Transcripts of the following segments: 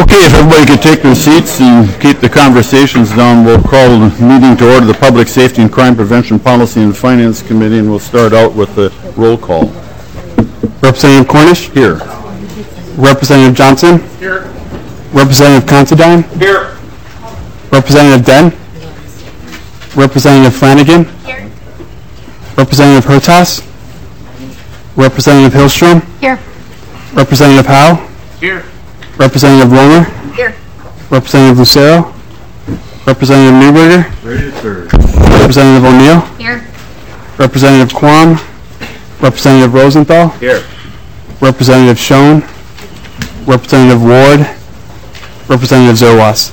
Okay, if everybody could take their seats and keep the conversations down, we'll call the meeting to order, the Public Safety and Crime Prevention Policy and Finance Committee, and we'll start out with the roll call. Representative Cornish? Here. Representative Johnson? Here. Representative Considine? Here. Representative Den? Representative Flanagan? Here. Representative Hertas? Representative Hillstrom? Here. Representative Howe? Here. Representative Romer? Here. Representative Lucero? Representative Newberger? Ready to serve. Representative O'Neill? Here. Representative Quam? Representative Rosenthal? Here. Representative Schoen? Representative Ward? Representative Zerwas?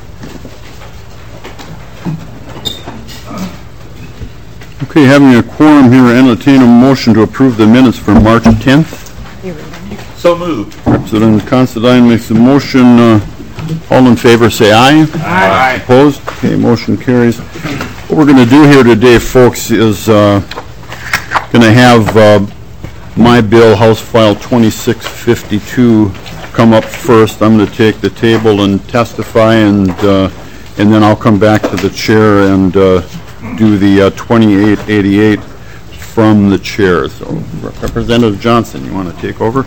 Okay, having a quorum here, entertain a motion to approve the minutes for March 10th. So moved. Representative Considine makes the motion. All in favor say aye. Aye. Opposed? Okay, motion carries. What we're going to do here today, folks, is going to have my bill, House File 2652, come up first. I'm going to take the table and testify, and then I'll come back to the chair and do the 2888 from the chair. So, Representative Johnson, you want to take over?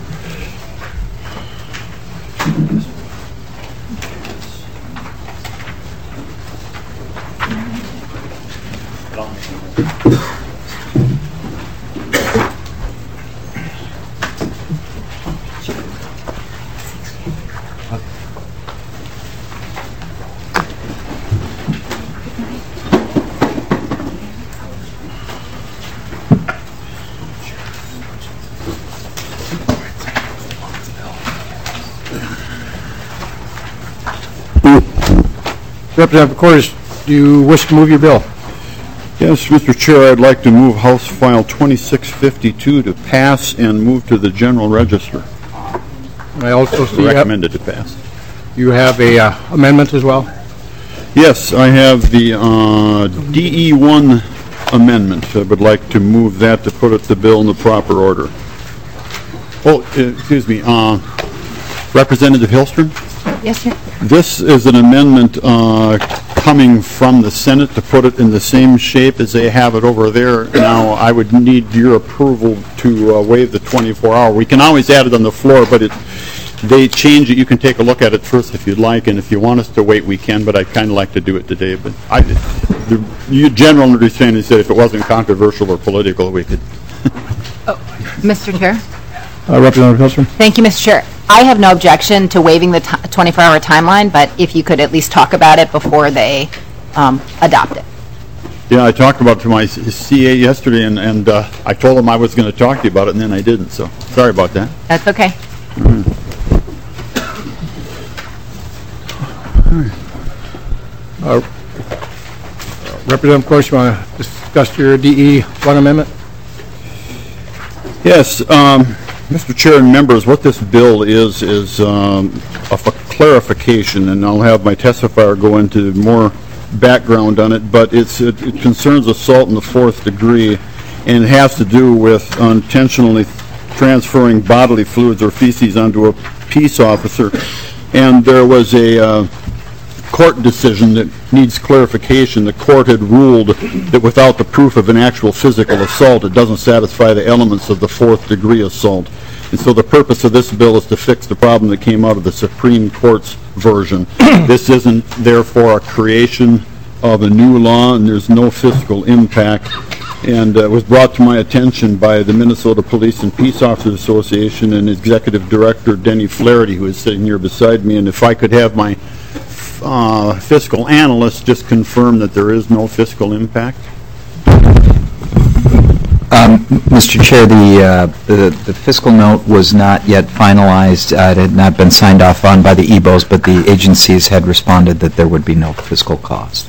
Representative Cornish, do you wish to move your bill? Yes, Mr. Chair, I'd like to move House File 2652 to pass and move to the General Register. I also see Recommended to pass. you have a amendment as well. Yes, I have the DE1 amendment. I would like to move that to put the bill in the proper order. Oh, excuse me, Representative Hillstrom? Yes, sir. This is an amendment coming from the Senate to put it in the same shape as they have it over there. Now, I would need your approval to waive the 24-hour. We can always add it on the floor, but they change it. You can take a look at it first if you'd like, and if you want us to wait, we can, but I'd kind of like to do it today. But the general understanding said if it wasn't controversial or political, we could. Mr. Chair. Representative Hillstrom? Thank you, Mr. Chair. I have no objection to waiving the 24-hour timeline, but if you could at least talk about it before they adopt it. Yeah, I talked about it to my CA yesterday, and I told him I was going to talk to you about it, and then I didn't, so sorry about that. That's okay. Representative Cornish, you want to discuss your DE1 amendment? Yes, Mr. Chair and members, what this bill is a clarification, and I'll have my testifier go into more background on it, but it concerns assault in the 4th degree, and it has to do with intentionally transferring bodily fluids or feces onto a peace officer. And there was a court decision that needs clarification. The court had ruled that without the proof of an actual physical assault, it doesn't satisfy the elements of the 4th degree assault. And so the purpose of this bill is to fix the problem that came out of the Supreme Court's version. This isn't, therefore, a creation of a new law, and there's no fiscal impact. And it was brought to my attention by the Minnesota Police and Peace Officers Association and Executive Director Denny Flaherty, who is sitting here beside me. And if I could have my fiscal analyst just confirm that there is no fiscal impact. Mr. Chair, the fiscal note was not yet finalized. It had not been signed off on by the EBOs, but the agencies had responded that there would be no fiscal cost.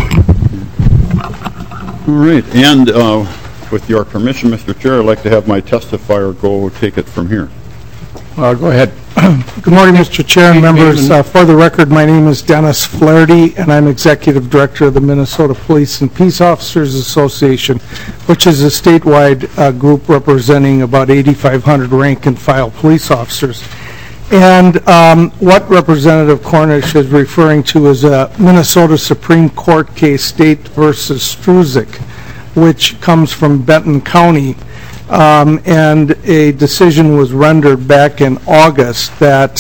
All right, and with your permission, Mr. Chair, I'd like to have my testifier go take it from here. Go ahead. Good morning, Mr. Chair and members. For the record, my name is Dennis Flaherty, and I'm Executive Director of the Minnesota Police and Peace Officers Association, which is a statewide group representing about 8,500 rank and file police officers. And what Representative Cornish is referring to is a Minnesota Supreme Court case, State versus Struzik, which comes from Benton County. And a decision was rendered back in August that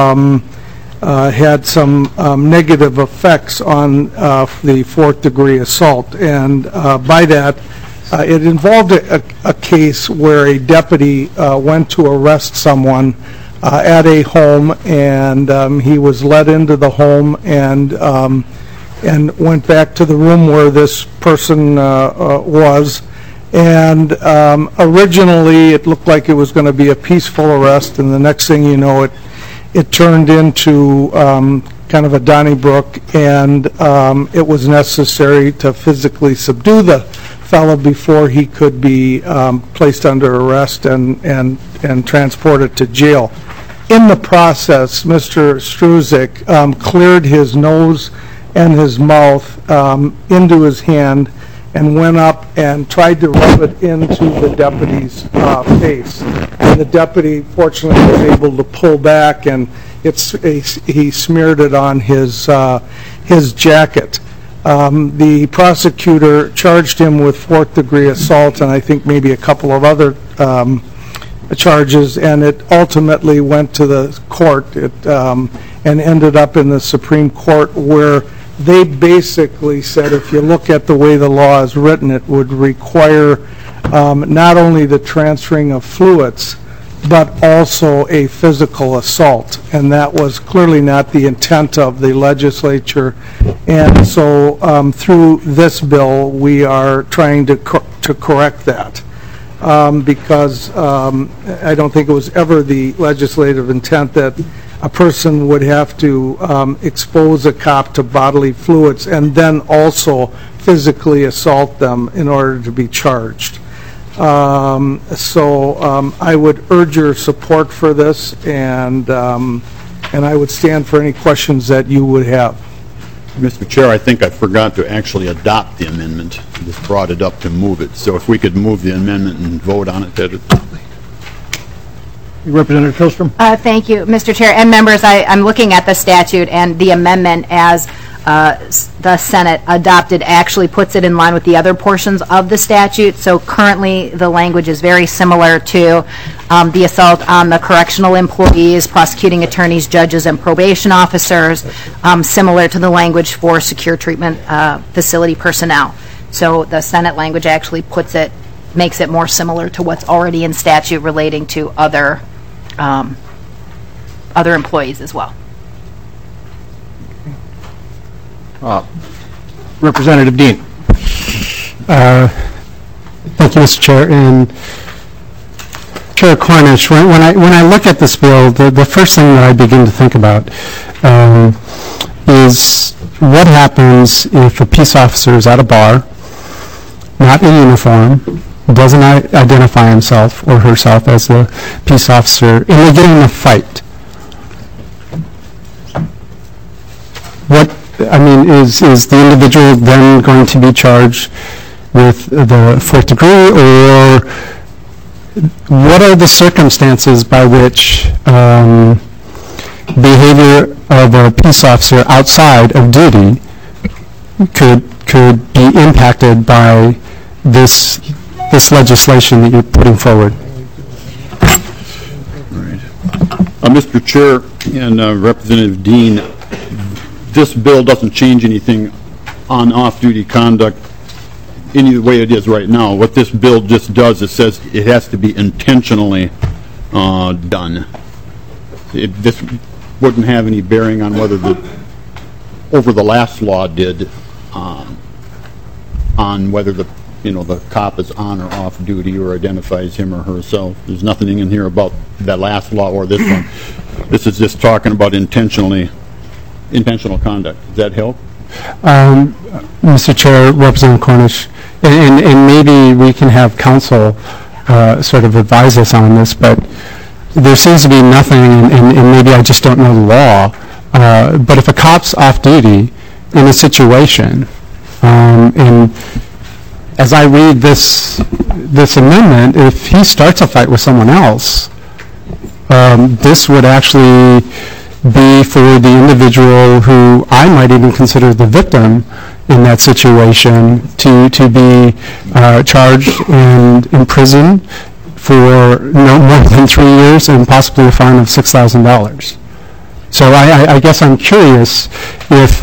had some negative effects on the fourth-degree assault. And by that, it involved a case where a deputy went to arrest someone at a home, and he was led into the home and went back to the room where this person was. And originally, it looked like it was going to be a peaceful arrest, and the next thing you know, it turned into kind of a Donnybrook, and it was necessary to physically subdue the fellow before he could be placed under arrest and transported to jail. In the process, Mr. Struzik cleared his nose and his mouth into his hand and went up and tried to rub it into the deputy's face. And the deputy, fortunately, was able to pull back, and he smeared it on his jacket. The prosecutor charged him with fourth-degree assault and I think maybe a couple of other charges, and it ultimately went to the court and ended up in the Supreme Court, where they basically said if you look at the way the law is written, it would require not only the transferring of fluids, but also a physical assault. And that was clearly not the intent of the legislature. And so through this bill, we are trying to correct that. Because I don't think it was ever the legislative intent that a person would have to expose a cop to bodily fluids and then also physically assault them in order to be charged. So I would urge your support for this, and I would stand for any questions that you would have. Mr. Chair, I think I forgot to actually adopt the amendment. I just brought it up to move it. So if we could move the amendment and vote on it, that'd... Representative Hillstrom? Thank you, Mr. Chair and members. I'm looking at the statute, and the amendment as the Senate adopted actually puts it in line with the other portions of the statute. So currently, the language is very similar to the assault on the correctional employees, prosecuting attorneys, judges, and probation officers, similar to the language for secure treatment facility personnel. So the Senate language actually makes it more similar to what's already in statute relating to other employees as well. Representative Dean. Thank you, Mr. Chair. And Chair Cornish, when I look at this bill, the first thing that I begin to think about is what happens if a peace officer is at a bar, not in uniform, doesn't identify himself or herself as a peace officer, and they get in a fight. Is the individual then going to be charged with the fourth degree, or what are the circumstances by which behavior of a peace officer outside of duty could be impacted by this legislation that you're putting forward? Right. Mr. Chair and Representative Dean, this bill doesn't change anything on off-duty conduct any way it is right now. What this bill just does, it says it has to be intentionally done. This wouldn't have any bearing on whether the last law did on whether the cop is on or off duty or identifies him or herself. There's nothing in here about that last law or this one. This is just talking about intentional conduct. Does that help? Mr. Chair, Representative Cornish, and maybe we can have counsel sort of advise us on this, but there seems to be nothing, and maybe I just don't know the law, but if a cop's off duty in a situation, and as I read this amendment, if he starts a fight with someone else, this would actually be for the individual who I might even consider the victim in that situation to be charged and imprisoned for no more than 3 years and possibly a fine of $6,000. So I guess I'm curious if,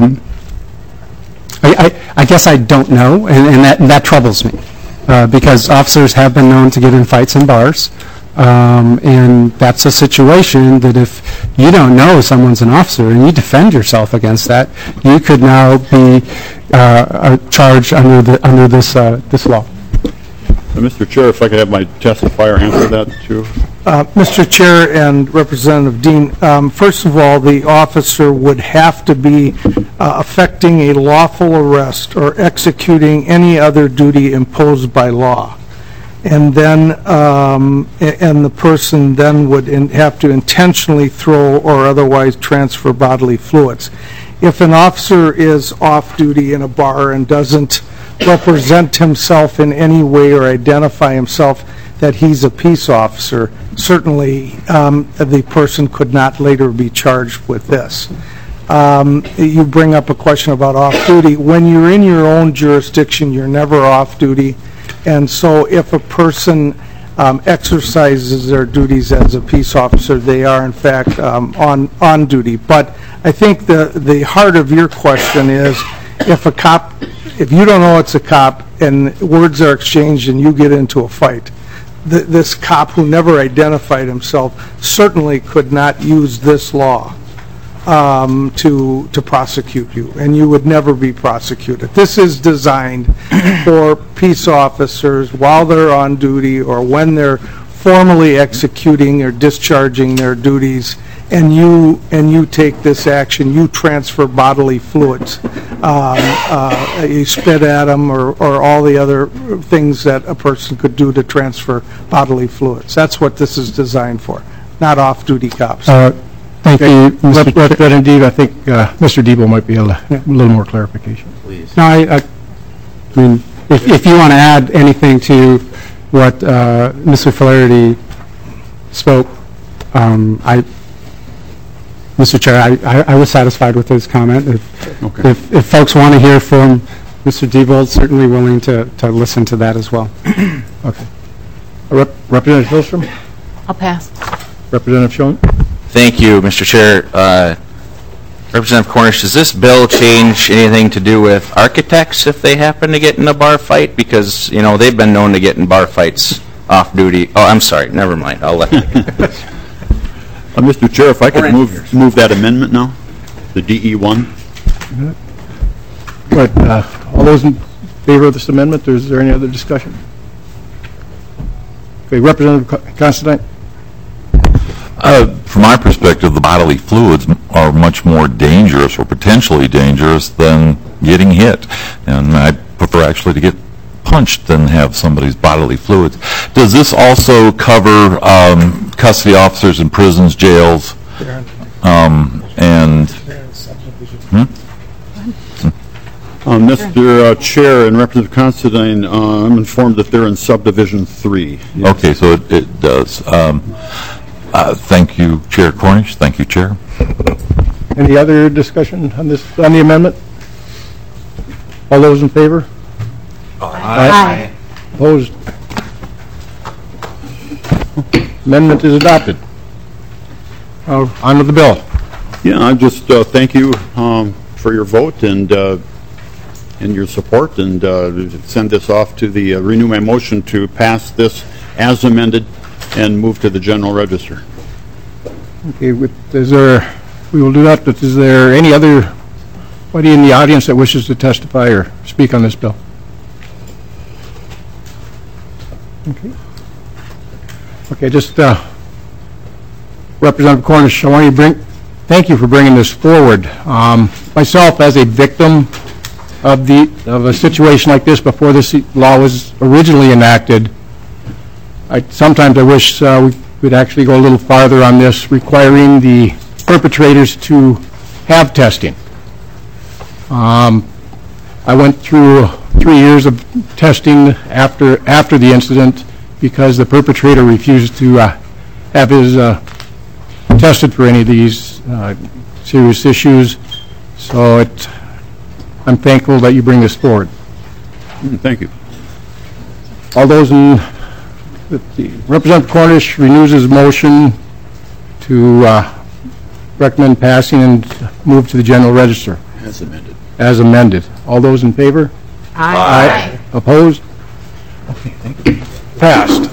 I guess I don't know, and that troubles me, because officers have been known to get in fights in bars, and that's a situation that if you don't know someone's an officer and you defend yourself against that, you could now be charged under this law. Mr. Chair, if I could have my testifier answer that too. Mr. Chair and Representative Dean, first of all, the officer would have to be effecting a lawful arrest or executing any other duty imposed by law. And then, and the person then would have to intentionally throw or otherwise transfer bodily fluids. If an officer is off duty in a bar and doesn't represent himself in any way or identify himself that he's a peace officer, certainly the person could not later be charged with this. You bring up a question about off-duty. When you're in your own jurisdiction, you're never off-duty. And so if a person exercises their duties as a peace officer, they are in fact on duty. But I think the heart of your question is if you don't know it's a cop and words are exchanged and you get into a fight, this cop who never identified himself certainly could not use this law to prosecute you, and you would never be prosecuted. This is designed for peace officers while they're on duty or when they're formally executing or discharging their duties, and you take this action, you transfer bodily fluids. You spit at them or all the other things that a person could do to transfer bodily fluids. That's what this is designed for, not off-duty cops. Thank you, Representative Deeb. I think Mr. Debo might be able to a little more clarification. Please. No, I mean, if you want to add anything to what Mr. Flaherty spoke, Mr. Chair, I was satisfied with his comment. If folks want to hear from Mr. Diebold, certainly willing to listen to that as well. Okay. Representative Hillstrom? I'll pass. Representative Schoen? Thank you, Mr. Chair. Representative Cornish, does this bill change anything to do with architects if they happen to get in a bar fight? Because, you know, they've been known to get in bar fights off duty. Oh, I'm sorry. Never mind. I'll let you. Mr. Chair, if I could move that amendment now, the DE1. But all those in favor of this amendment, or is there any other discussion? Okay, Representative Considine? From my perspective, the bodily fluids are much more dangerous or potentially dangerous than getting hit. And I prefer actually to get punched than have somebody's bodily fluids. Does this also cover custody officers in prisons, jails, and... Mr. Chair and Representative Considine, I'm informed that they're in Subdivision 3. Yes. Okay, so it does. Thank you, Chair Cornish. Thank you, Chair. Any other discussion on this, on the amendment? All those in favor? Aye. Opposed? Amendment is adopted. On with the bill. Yeah, I just thank you for your vote and your support, and send this off to the, renew my motion to pass this as amended and move to the general register. Okay, is there, we will do that, but is there any other, anybody in the audience that wishes to testify or speak on this bill? Okay. Okay, just Representative Cornish, I want to thank you for bringing this forward. Myself, as a victim of a situation like this before this law was originally enacted, sometimes I wish we'd actually go a little farther on this, requiring the perpetrators to have testing. I went through 3 years of testing after the incident because the perpetrator refused to have his tested for any of these serious issues. So I'm thankful that you bring this forward. Thank you. All those in, Representative Cornish renews his motion to recommend passing and move to the general register. As amended. As amended. All those in favor? Aye. Opposed? Okay, thank you. Passed.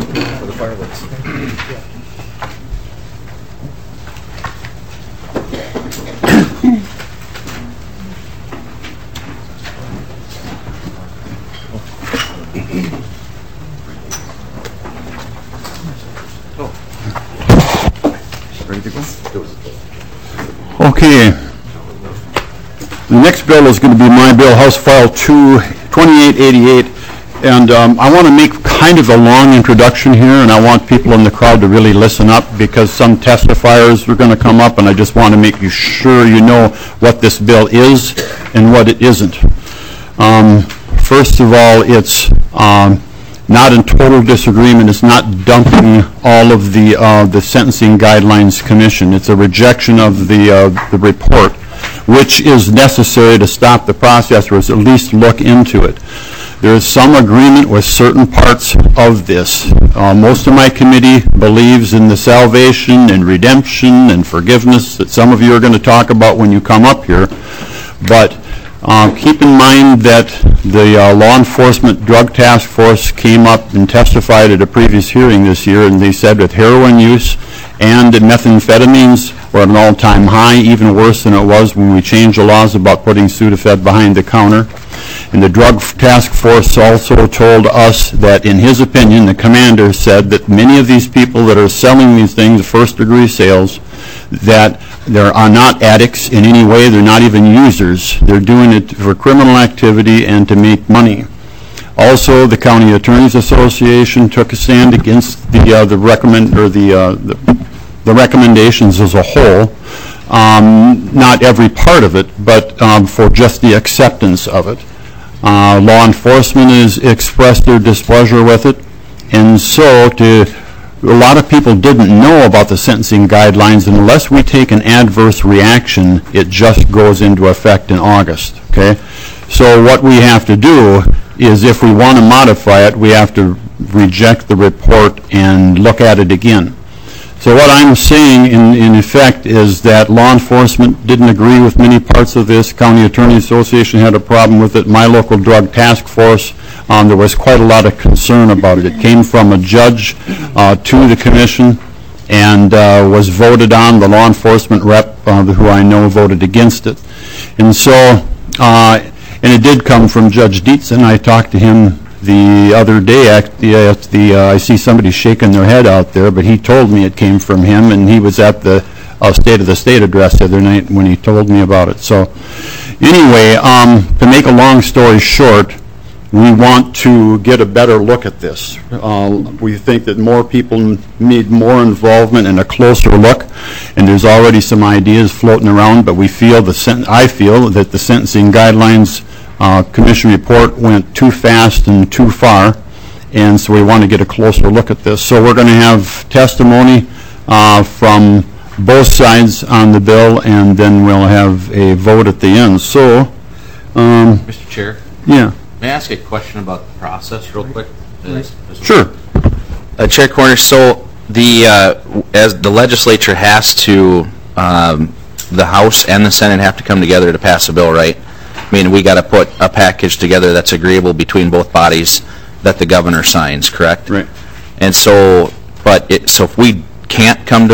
Okay. The next bill is going to be my bill, House File 2888, and I want to make kind of a long introduction here, and I want people in the crowd to really listen up because some testifiers are going to come up, and I just want to make you sure you know what this bill is and what it isn't. First of all, it's not in total disagreement. It's not dumping all of the Sentencing Guidelines Commission. It's a rejection of the report, which is necessary to stop the process or at least look into it. There is some agreement with certain parts of this. Most of my committee believes in the salvation and redemption and forgiveness that some of you are going to talk about when you come up here. But keep in mind that the Law Enforcement Drug Task Force came up and testified at a previous hearing this year, and they said that heroin use and methamphetamines were at an all-time high, even worse than it was when we changed the laws about putting Sudafed behind the counter. And the Drug Task Force also told us that, in his opinion, the commander said that many of these people that are selling these things, first-degree sales, that they are not addicts in any way. They're not even users. They're doing it for criminal activity and to make money. Also, the County Attorneys Association took a stand against the recommendations as a whole. Not every part of it, but for just the acceptance of it. Law enforcement has expressed their displeasure with it, and so a lot of people didn't know about the sentencing guidelines, and unless we take an adverse reaction, it just goes into effect in August, okay? So what we have to do is, if we want to modify it, we have to reject the report and look at it again. So what I'm saying, in effect, is that law enforcement didn't agree with many parts of this. County Attorney Association had a problem with it. My local drug task force, there was quite a lot of concern about it. It came from a judge to the commission and was voted on. The law enforcement rep, who I know, voted against it. And so, and it did come from Judge Dietz, and I talked to him the other day. I see somebody shaking their head out there, but he told me it came from him, and he was at the State of the State address the other night when he told me about it. So anyway, to make a long story short, we want to get a better look at this. We think that more people need more involvement and a closer look, and there's already some ideas floating around, but I feel that the Sentencing Guidelines Commission report went too fast and too far, and so we want to get a closer look at this. So we're going to have testimony from both sides on the bill, and then we'll have a vote at the end. So, Mr. Chair? Yeah. May I ask a question about the process real quick? Sure. Chair Cornish, so as the legislature has to, the House and the Senate have to come together to pass a bill, right? I mean, we got to put a package together that's agreeable between both bodies that the governor signs, correct? Right. And so, so if we can't come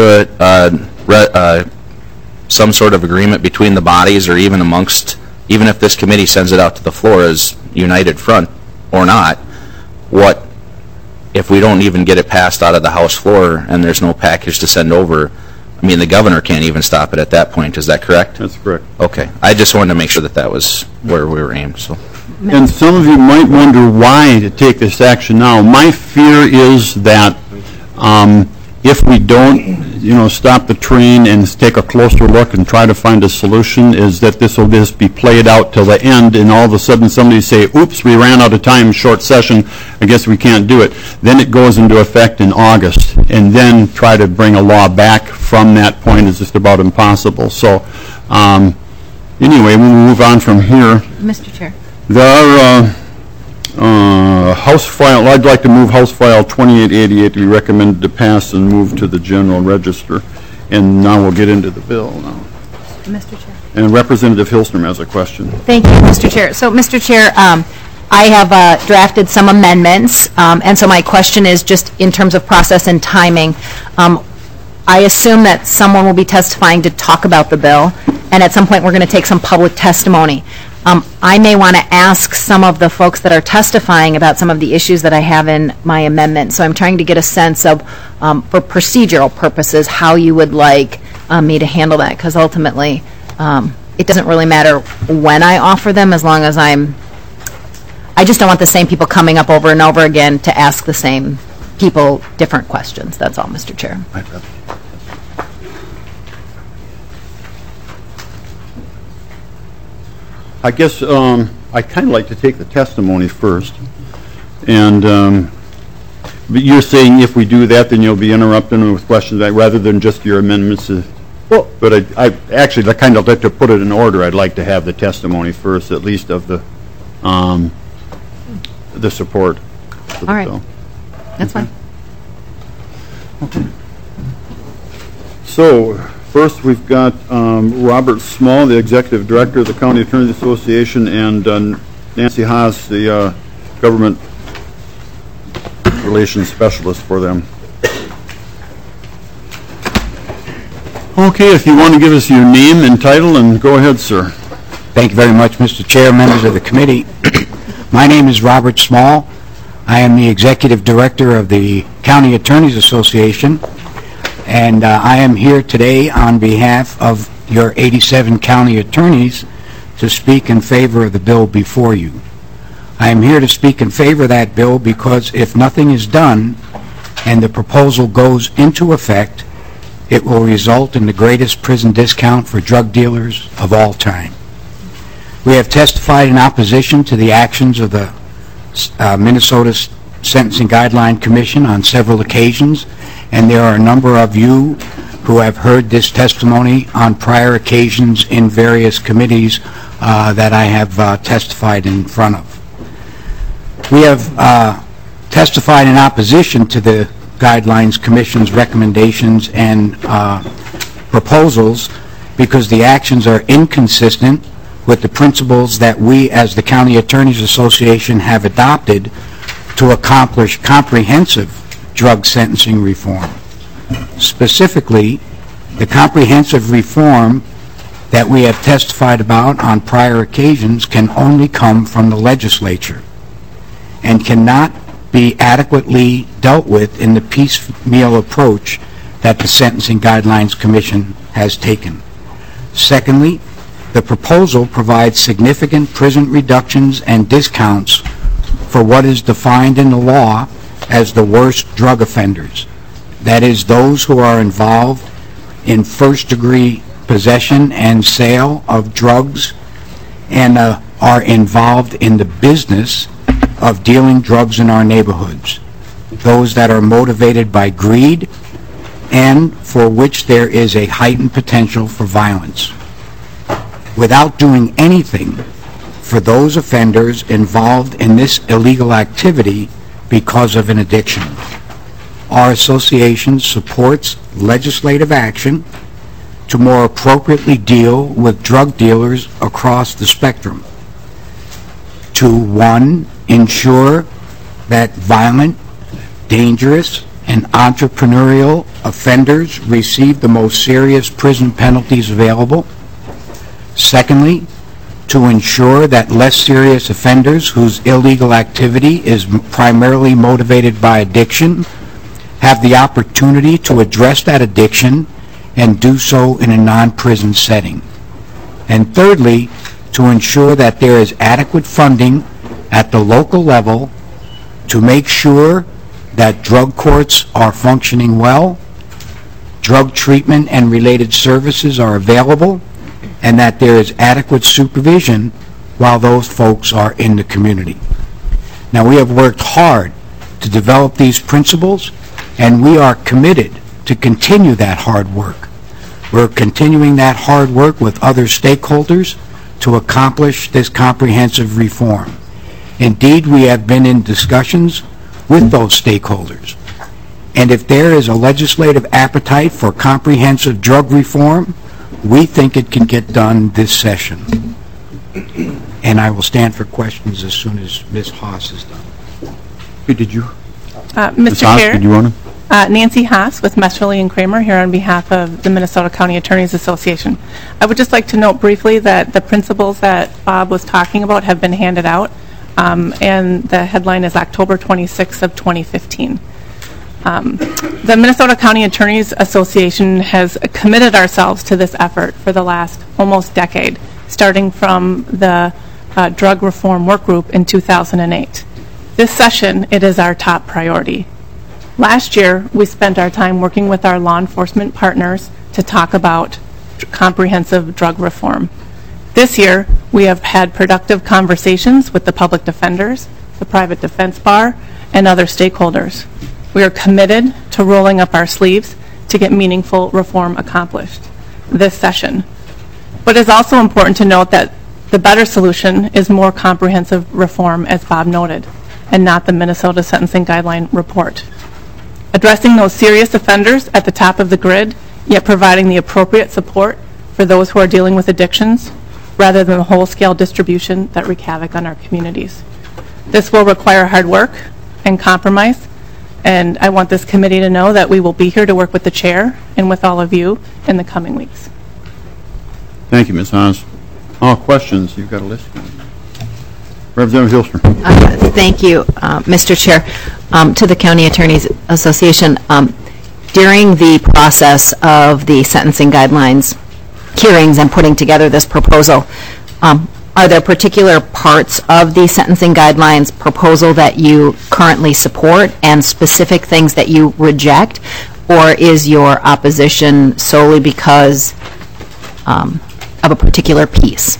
to some sort of agreement between the bodies, or even even if this committee sends it out to the floor as united front or not, what if we don't even get it passed out of the House floor and there's no package to send over? I mean, the governor can't even stop it at that point. Is that correct? That's correct. Okay. I just wanted to make sure that was where we were aimed. So. And some of you might wonder why to take this action now. My fear is that if we don't, stop the train and take a closer look and try to find a solution, is that this will just be played out till the end, and all of a sudden somebody say, oops, we ran out of time, short session, I guess we can't do it. Then it goes into effect in August, and then try to bring a law back from that point is just about impossible. So, anyway, we'll move on from here. Mr. Chair. There are House File, I'd like to move House File 2888 to be recommended to pass and move to the General Register. And now we'll get into the bill now. Mr. Chair. And Representative Hilstrom has a question. Thank you, Mr. Chair. So, Mr. Chair, I have drafted some amendments, and so my question is just in terms of process and timing. I assume that someone will be testifying to talk about the bill, and at some point we're going to take some public testimony. I may want to ask some of the folks that are testifying about some of the issues that I have in my amendment. So I'm trying to get a sense of, for procedural purposes, how you would like me to handle that, because ultimately it doesn't really matter when I offer them as long as I just don't want the same people coming up over and over again to ask the same people different questions. That's all, Mr. Chair. I guess I'd kind of like to take the testimony first. And but you're saying if we do that, then you'll be interrupting with questions rather than just your amendments. But I actually kind of like to put it in order. I'd like to have the testimony first, at least of the support for the All right. bill. That's fine. Okay. So, first we've got Robert Small, the Executive Director of the County Attorneys Association, and Nancy Haas, the Government Relations Specialist for them. Okay, if you want to give us your name and title, and go ahead, sir. Thank you very much, Mr. Chair, members of the committee. My name is Robert Small. I am the Executive Director of the County Attorneys Association, and I am here today on behalf of your 87 county attorneys to speak in favor of the bill before you. I am here to speak in favor of that bill because if nothing is done and the proposal goes into effect, it will result in the greatest prison discount for drug dealers of all time. We have testified in opposition to the actions of the Minnesota Sentencing Guideline Commission on several occasions, and there are a number of you who have heard this testimony on prior occasions in various committees that I have testified in front of. We have testified in opposition to the Guidelines Commission's recommendations and proposals because the actions are inconsistent with the principles that we as the County Attorneys Association have adopted to accomplish comprehensive drug sentencing reform. Specifically, the comprehensive reform that we have testified about on prior occasions can only come from the legislature and cannot be adequately dealt with in the piecemeal approach that the Sentencing Guidelines Commission has taken. Secondly, the proposal provides significant prison reductions and discounts for what is defined in the law as the worst drug offenders. That is, those who are involved in first-degree possession and sale of drugs and are involved in the business of dealing drugs in our neighborhoods. Those that are motivated by greed and for which there is a heightened potential for violence. Without doing anything for those offenders involved in this illegal activity because of an addiction. Our association supports legislative action to more appropriately deal with drug dealers across the spectrum. To, one, ensure that violent, dangerous, and entrepreneurial offenders receive the most serious prison penalties available. Secondly, to ensure that less serious offenders whose illegal activity is primarily motivated by addiction have the opportunity to address that addiction and do so in a non-prison setting. And thirdly, to ensure that there is adequate funding at the local level to make sure that drug courts are functioning well drug treatment and related services are available, and that there is adequate supervision while those folks are in the community. Now, we have worked hard to develop these principles, and we are committed to continue that hard work. We're continuing that hard work with other stakeholders to accomplish this comprehensive reform. Indeed, we have been in discussions with those stakeholders. And if there is a legislative appetite for comprehensive drug reform, we think it can get done this session. And I will stand for questions as soon as Ms. Haas is done. Did you? Mr. Chair, did you want to? Nancy Haas with Mesterly and Kramer here on behalf of the Minnesota County Attorneys Association. I would just like to note briefly that the principles that Bob was talking about have been handed out, and the headline is October 26th of 2015. The Minnesota County Attorneys Association has committed ourselves to this effort for the last almost decade, starting from the drug reform work group in 2008. This session, it is our top priority. Last year, we spent our time working with our law enforcement partners to talk about comprehensive drug reform. This year, we have had productive conversations with the public defenders, the private defense bar, and other stakeholders. We are committed to rolling up our sleeves to get meaningful reform accomplished this session. But it is also important to note that the better solution is more comprehensive reform, as Bob noted, and not the Minnesota Sentencing Guideline report. Addressing those serious offenders at the top of the grid, yet providing the appropriate support for those who are dealing with addictions, rather than the whole-scale distribution that wreak havoc on our communities. This will require hard work and compromise, and I want this committee to know that we will be here to work with the chair and with all of you in the coming weeks. Thank you, Ms. Haas. All questions? You've got a list. Representative Hilstrom. Thank you, Mr. Chair. To the County Attorneys Association, during the process of the sentencing guidelines hearings and putting together this proposal, are there particular parts of the sentencing guidelines proposal that you currently support and specific things that you reject, or is your opposition solely because of a particular piece?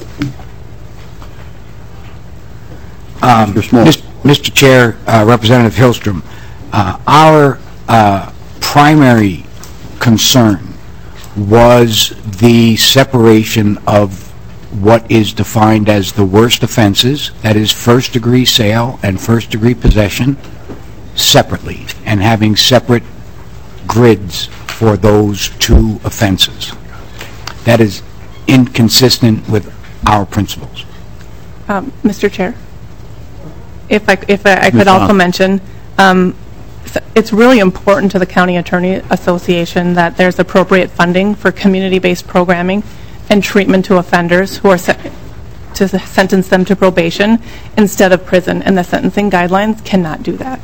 Mr. Chair, Representative Hilstrom, our primary concern was the separation of what is defined as the worst offenses, that is first-degree sale and first-degree possession, separately, and having separate grids for those two offenses. That is inconsistent with our principles. Mr. Chair, if I could also mention, it's really important to the County Attorney Association that there's appropriate funding for community-based programming and treatment to offenders who are to sentence them to probation instead of prison, and the sentencing guidelines cannot do that.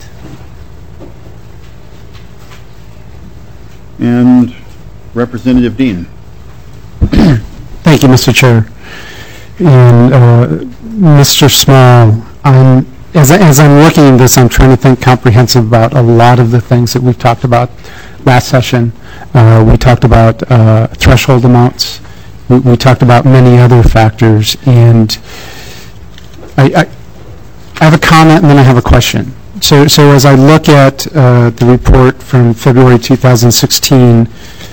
And Representative Dean. Thank you, Mr. Chair. And Mr. Small, as I'm looking at this, I'm trying to think comprehensive about a lot of the things that we've talked about last session. We talked about threshold amounts. We talked about many other factors, and I have a comment and then I have a question. So as I look at the report from February 2016,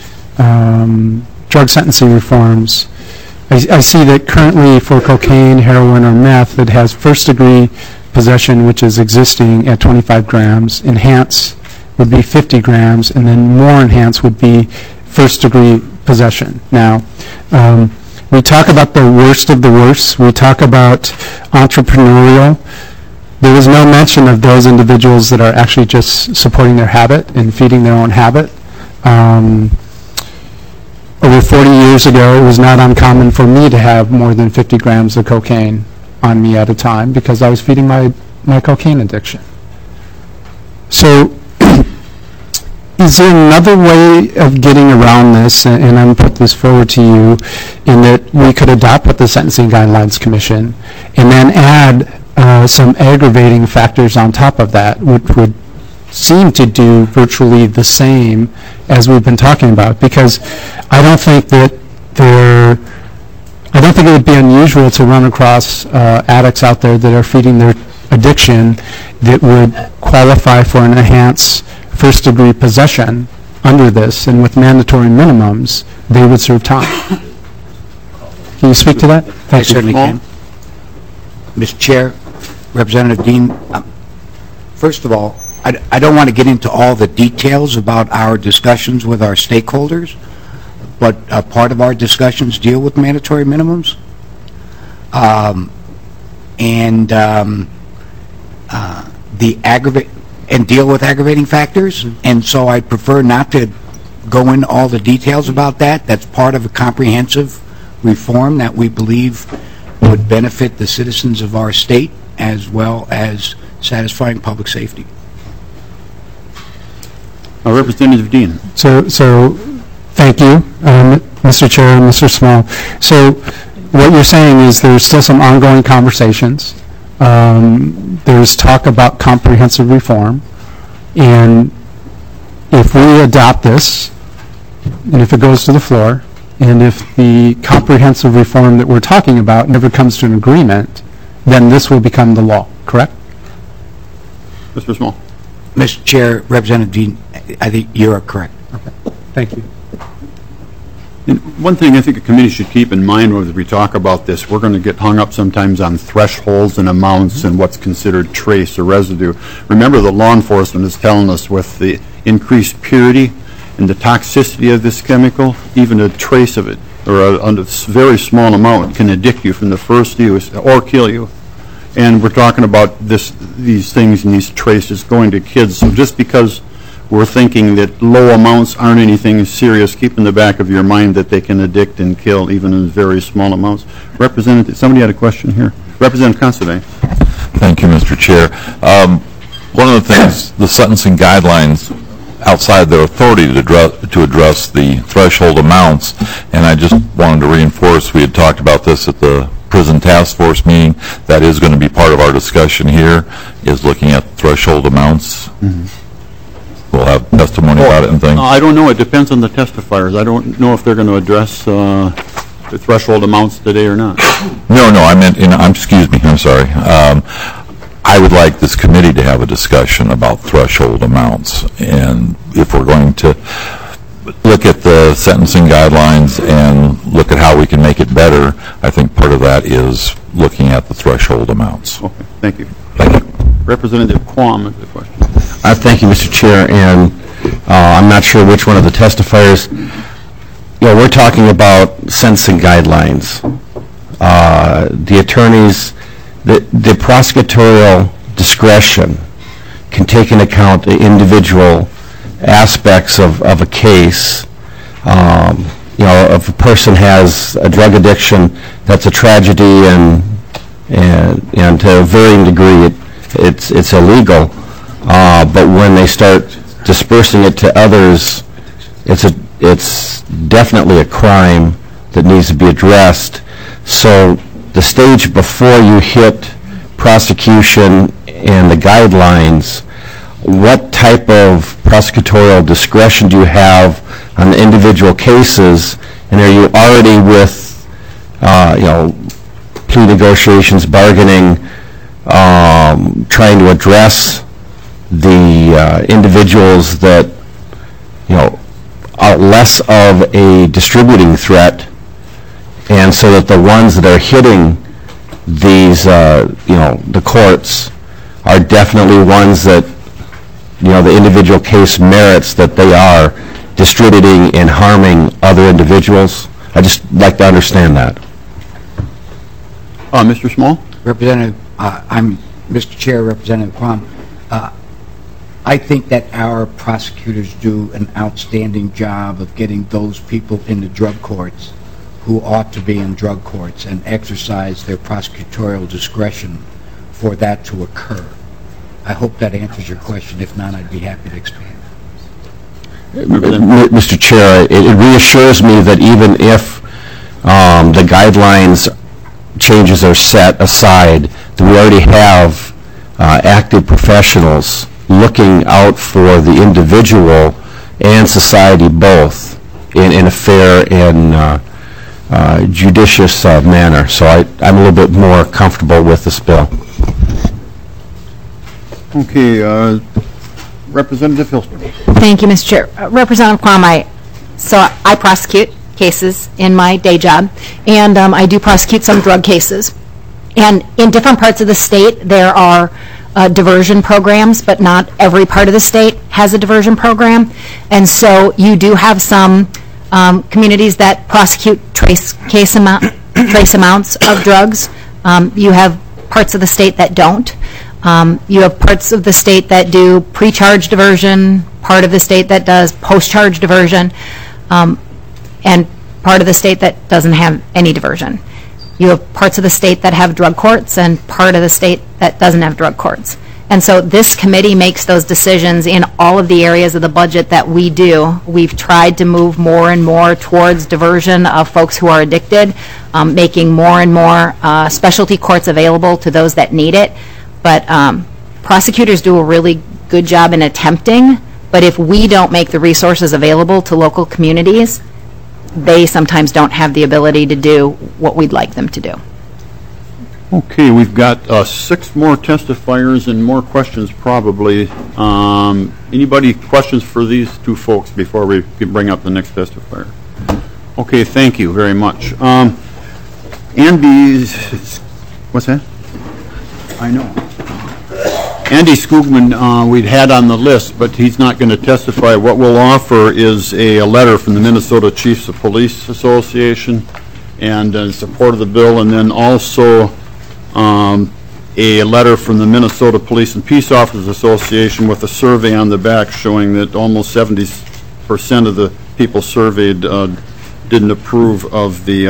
drug sentencing reforms, I see that currently for cocaine, heroin, or meth, it has first-degree possession, which is existing at 25 grams. Enhance would be 50 grams, and then more enhance would be first-degree possession. Now, we talk about the worst of the worst. We talk about entrepreneurial. There was no mention of those individuals that are actually just supporting their habit and feeding their own habit. Over 40 years ago, it was not uncommon for me to have more than 50 grams of cocaine on me at a time because I was feeding my cocaine addiction. So is there another way of getting around this, and I'm going to put this forward to you, in that we could adopt what the Sentencing Guidelines Commission and then add some aggravating factors on top of that, which would seem to do virtually the same as we've been talking about, because I don't think it would be unusual to run across addicts out there that are feeding their addiction that would qualify for an enhanced first-degree possession under this, and with mandatory minimums, they would serve time. Can you speak to that? I certainly can. Mr. Chair, Representative Dean, first of all, I don't want to get into all the details about our discussions with our stakeholders, but part of our discussions deal with mandatory minimums and deal with aggravating factors, and so I prefer not to go into all the details about that. That's part of a comprehensive reform that we believe would benefit the citizens of our state as well as satisfying public safety. Representative Dean. So thank you, Mr. Chair and Mr. Small. So what you're saying is there's still some ongoing conversations. There's talk about comprehensive reform, and if we adopt this, and if it goes to the floor, and if the comprehensive reform that we're talking about never comes to an agreement, then this will become the law, correct? Mr. Small. Mr. Chair, Representative Dean, I think you are correct. Okay. Thank you. And one thing I think a committee should keep in mind as we talk about this, we're going to get hung up sometimes on thresholds and amounts and what's considered trace or residue. Remember, the law enforcement is telling us with the increased purity and the toxicity of this chemical, even a trace of it or a very small amount can addict you from the first use or kill you. And we're talking about these things and these traces going to kids. So just because we're thinking that low amounts aren't anything serious, keep in the back of your mind that they can addict and kill even in very small amounts. Representative, somebody had a question here. Representative Considine. Thank you, Mr. Chair. One of the things, the sentencing guidelines outside their authority to address the threshold amounts, and I just wanted to reinforce, we had talked about this at the prison task force meeting, that is going to be part of our discussion here, is looking at threshold amounts. Mm-hmm. We'll have testimony about it and things. I don't know. It depends on the testifiers. I don't know if they're going to address the threshold amounts today or not. No, I meant, excuse me, I'm sorry. I would like this committee to have a discussion about threshold amounts, and if we're going to look at the sentencing guidelines and look at how we can make it better, I think part of that is looking at the threshold amounts. Okay, thank you. Thank you. Representative Quam has a question. Thank you, Mr. Chair, and I'm not sure which one of the testifiers. We're talking about sentencing guidelines. The attorneys, the prosecutorial discretion can take into account the individual aspects of a case. If a person has a drug addiction, that's a tragedy, and to a varying degree, it's illegal. But when they start dispersing it to others, it's definitely a crime that needs to be addressed. So the stage before you hit prosecution and the guidelines, what type of prosecutorial discretion do you have on the individual cases, and are you already with plea negotiations, bargaining, trying to address the individuals that are less of a distributing threat, and so that the ones that are hitting these the courts are definitely ones that the individual case merits that they are distributing and harming other individuals? I just like to understand that. Mr. Small? Representative, Mr. Chair, Representative Quam. I think that our prosecutors do an outstanding job of getting those people into drug courts who ought to be in drug courts and exercise their prosecutorial discretion for that to occur. I hope that answers your question. If not, I'd be happy to expand. Mr. Chair, it reassures me that even if the guidelines changes are set aside, that we already have active professionals looking out for the individual and society both in a fair and judicious manner. So I'm a little bit more comfortable with this bill. Okay, Representative Hilstrom. Thank you, Mr. Chair. Representative Quam, so I prosecute cases in my day job, and I do prosecute some drug cases. And in different parts of the state, there are diversion programs, but not every part of the state has a diversion program. And so you do have some communities that prosecute trace amounts of drugs. You have parts of the state that don't. You have parts of the state that do pre-charge diversion, part of the state that does post-charge diversion, and part of the state that doesn't have any diversion. You have parts of the state that have drug courts and part of the state that doesn't have drug courts. And so this committee makes those decisions in all of the areas of the budget that we do. We've tried to move more and more towards diversion of folks who are addicted, making more and more specialty courts available to those that need it. But prosecutors do a really good job in attempting, but if we don't make the resources available to local communities, they sometimes don't have the ability to do what we'd like them to do. Okay, we've got 6 more testifiers and more questions probably. Anybody questions for these 2 folks before we bring up the next testifier? Okay, thank you very much. Andy, what's that? I know. Andy Skoogman we'd had on the list, but he's not going to testify. What we'll offer is a letter from the Minnesota Chiefs of Police Association and in support of the bill, and then also a letter from the Minnesota Police and Peace Officers Association with a survey on the back showing that almost 70% of the people surveyed didn't approve of the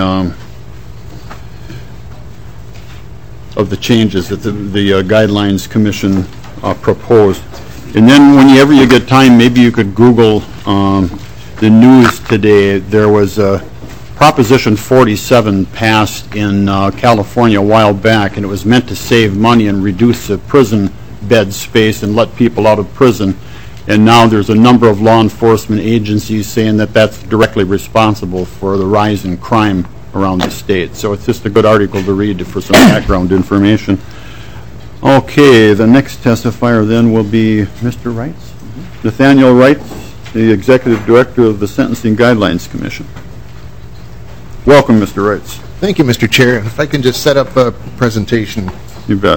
changes that the Guidelines Commission proposed. And then whenever you get time, maybe you could Google the news today. There was Proposition 47 passed in California a while back, and it was meant to save money and reduce the prison bed space and let people out of prison. And now there's a number of law enforcement agencies saying that that's directly responsible for the rise in crime around the state. So it's just a good article to read for some background information. Okay, the next testifier then will be Mr. Reitz. Nathaniel Reitz, the Executive Director of the Sentencing Guidelines Commission. Welcome, Mr. Reitz. Thank you, Mr. Chair. If I can just set up a presentation. You bet.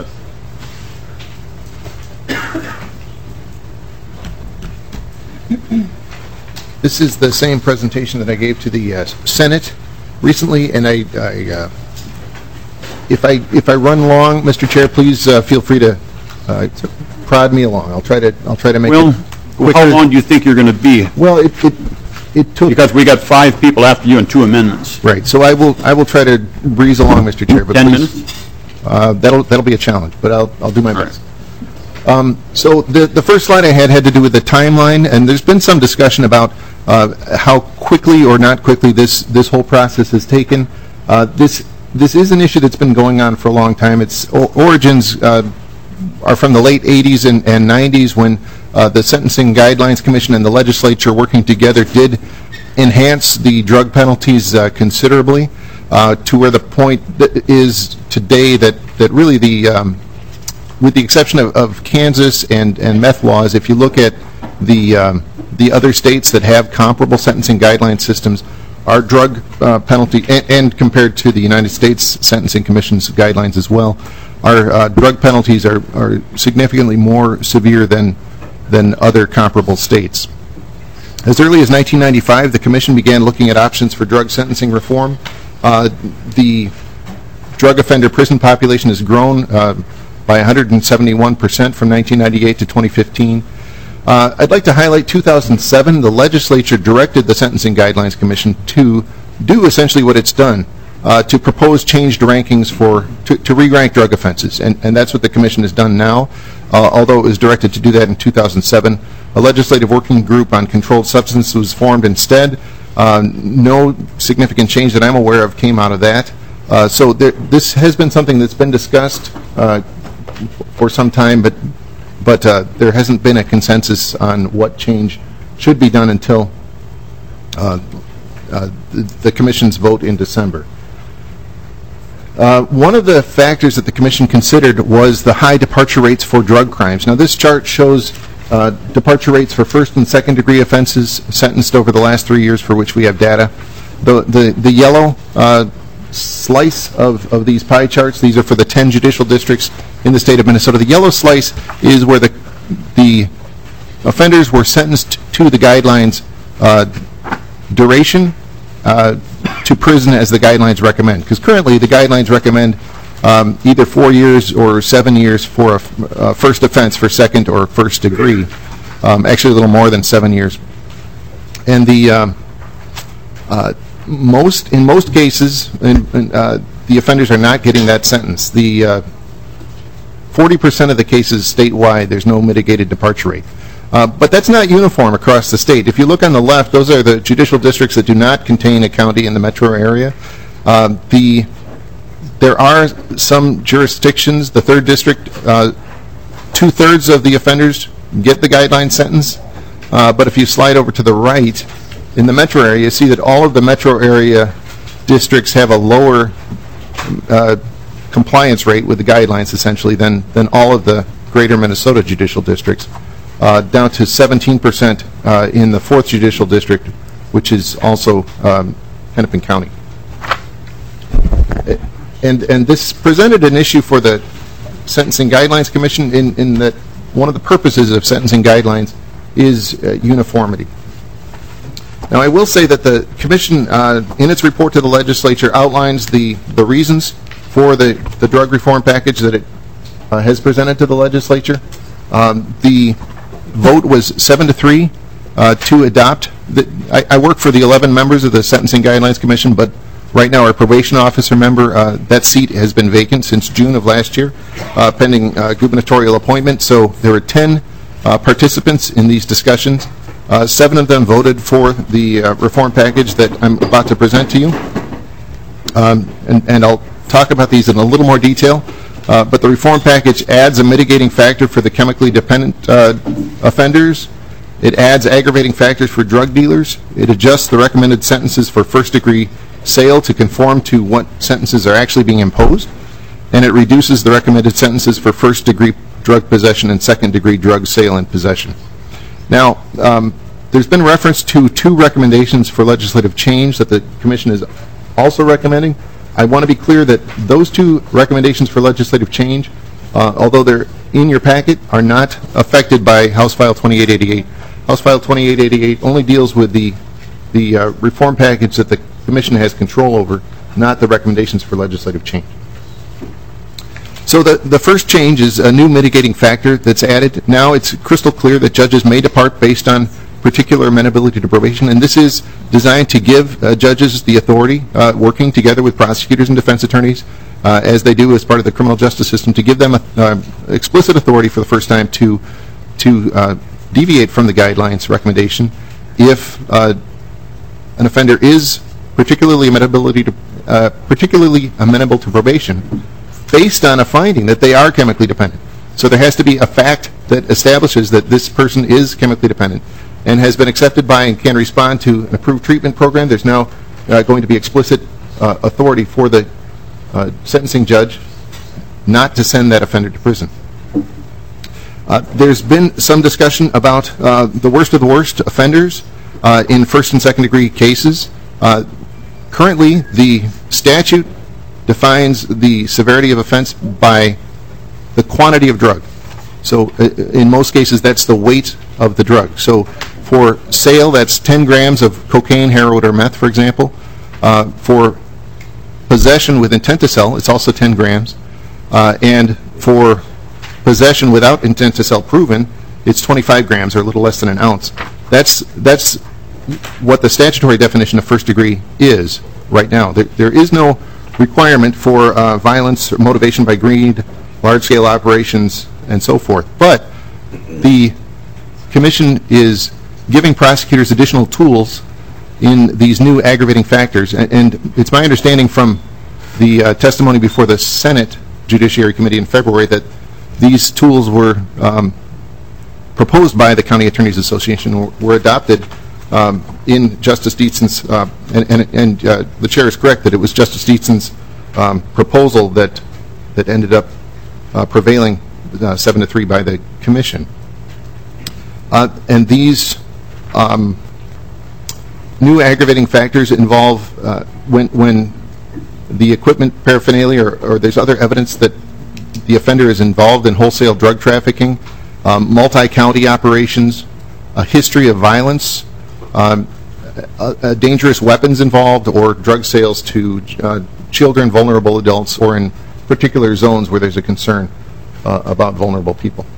This is the same presentation that I gave to the Senate recently, and if I run long, Mr. Chair, please feel free to prod me along. I'll try to make it quicker. How long do you think you're going to be? Well, it took, because we got 5 people after you and 2 amendments. Right. So I will try to breeze along, Mr. Chair. But 10 please, minutes. That'll be a challenge, but I'll do my best. So the first slide I had to do with the timeline, and there's been some discussion about how quickly or not quickly this whole process has taken. This is an issue that's been going on for a long time. Its origins are from the late 80s and 90s when the Sentencing Guidelines Commission and the legislature working together did enhance the drug penalties considerably to where the point is today that really with the exception of Kansas and meth laws, if you look at the other states that have comparable sentencing guideline systems, our drug penalty, and compared to the United States Sentencing Commission's guidelines as well, our drug penalties are significantly more severe than other comparable states. As early as 1995, the Commission began looking at options for drug sentencing reform. The drug offender prison population has grown by 171% from 1998 to 2015. I'd like to highlight 2007. The legislature directed the Sentencing Guidelines Commission to do essentially what it's done, to propose changed rankings to re-rank drug offenses, and that's what the Commission has done now, although it was directed to do that in 2007. A legislative working group on controlled substances was formed instead. No significant change that I'm aware of came out of that. So this has been something that's been discussed for some time, but but there hasn't been a consensus on what change should be done until the Commission's vote in December. One of the factors that the Commission considered was the high departure rates for drug crimes. Now, this chart shows departure rates for first and second degree offenses sentenced over the last 3 years for which we have data. The yellow slice of these pie charts, these are for the 10 judicial districts in the state of Minnesota. The yellow slice is where the offenders were sentenced to the guidelines duration to prison as the guidelines recommend. Because currently the guidelines recommend either 4 years or 7 years for a first offense for second or first degree. Actually a little more than 7 years. And the in most cases, the offenders are not getting that sentence. The 40% of the cases statewide, there's no mitigated departure rate. But that's not uniform across the state. If you look on the left, those are the judicial districts that do not contain a county in the metro area. There are some jurisdictions, the 3rd district, 2/3 of the offenders get the guideline sentence. But if you slide over to the right, in the metro area, you see that all of the metro area districts have a lower compliance rate with the guidelines, essentially, than all of the greater Minnesota judicial districts, down to 17% in the 4th judicial district, which is also Hennepin County. And this presented an issue for the Sentencing Guidelines Commission in that one of the purposes of sentencing guidelines is uniformity. Now, I will say that the Commission, in its report to the legislature, outlines the reasons for the drug reform package that it has presented to the legislature. The vote was 7-3 to adopt. I work for the 11 members of the Sentencing Guidelines Commission, but right now our probation officer member, that seat has been vacant since June of last year, pending gubernatorial appointment. So there were 10 participants in these discussions. 7 of them voted for the reform package that I'm about to present to you. And I'll talk about these in a little more detail. But the reform package adds a mitigating factor for the chemically dependent offenders. It adds aggravating factors for drug dealers. It adjusts the recommended sentences for first-degree sale to conform to what sentences are actually being imposed. And it reduces the recommended sentences for first-degree drug possession and second-degree drug sale and possession. Now, there's been reference to 2 recommendations for legislative change that the Commission is also recommending. I want to be clear that those 2 recommendations for legislative change, although they're in your packet, are not affected by House File 2888. House File 2888 only deals with the reform package that the Commission has control over, not the recommendations for legislative change. So the first change is a new mitigating factor that's added. Now it's crystal clear that judges may depart based on particular amenability to probation, and this is designed to give judges the authority, working together with prosecutors and defense attorneys, as they do as part of the criminal justice system, to give them explicit authority for the first time to deviate from the guidelines recommendation if an offender is particularly amenable to probation, based on a finding that they are chemically dependent. So there has to be a fact that establishes that this person is chemically dependent and has been accepted by and can respond to an approved treatment program. There's now going to be explicit authority for the sentencing judge not to send that offender to prison. There's been some discussion about the worst of the worst offenders in first and second degree cases. Currently, the statute defines the severity of offense by the quantity of drug. So in most cases, that's the weight of the drug. So for sale, that's 10 grams of cocaine, heroin, or meth, for example. For possession with intent to sell, it's also 10 grams. And for possession without intent to sell proven, it's 25 grams, or a little less than an ounce. That's what the statutory definition of first degree is right now. There is no requirement for violence or motivation by greed, large-scale operations, and so forth. But the Commission is giving prosecutors additional tools in these new aggravating factors. And it's my understanding from the testimony before the Senate Judiciary Committee in February that these tools were proposed by the County Attorneys Association were adopted in Justice Dietz's, and the chair is correct that it was Justice Dietz's proposal that ended up prevailing 7-3 by the commission. And these new aggravating factors involve when the equipment paraphernalia or there's other evidence that the offender is involved in wholesale drug trafficking, multi-county operations, a history of violence, dangerous weapons involved, or drug sales to children, vulnerable adults, or in particular zones where there's a concern about vulnerable people.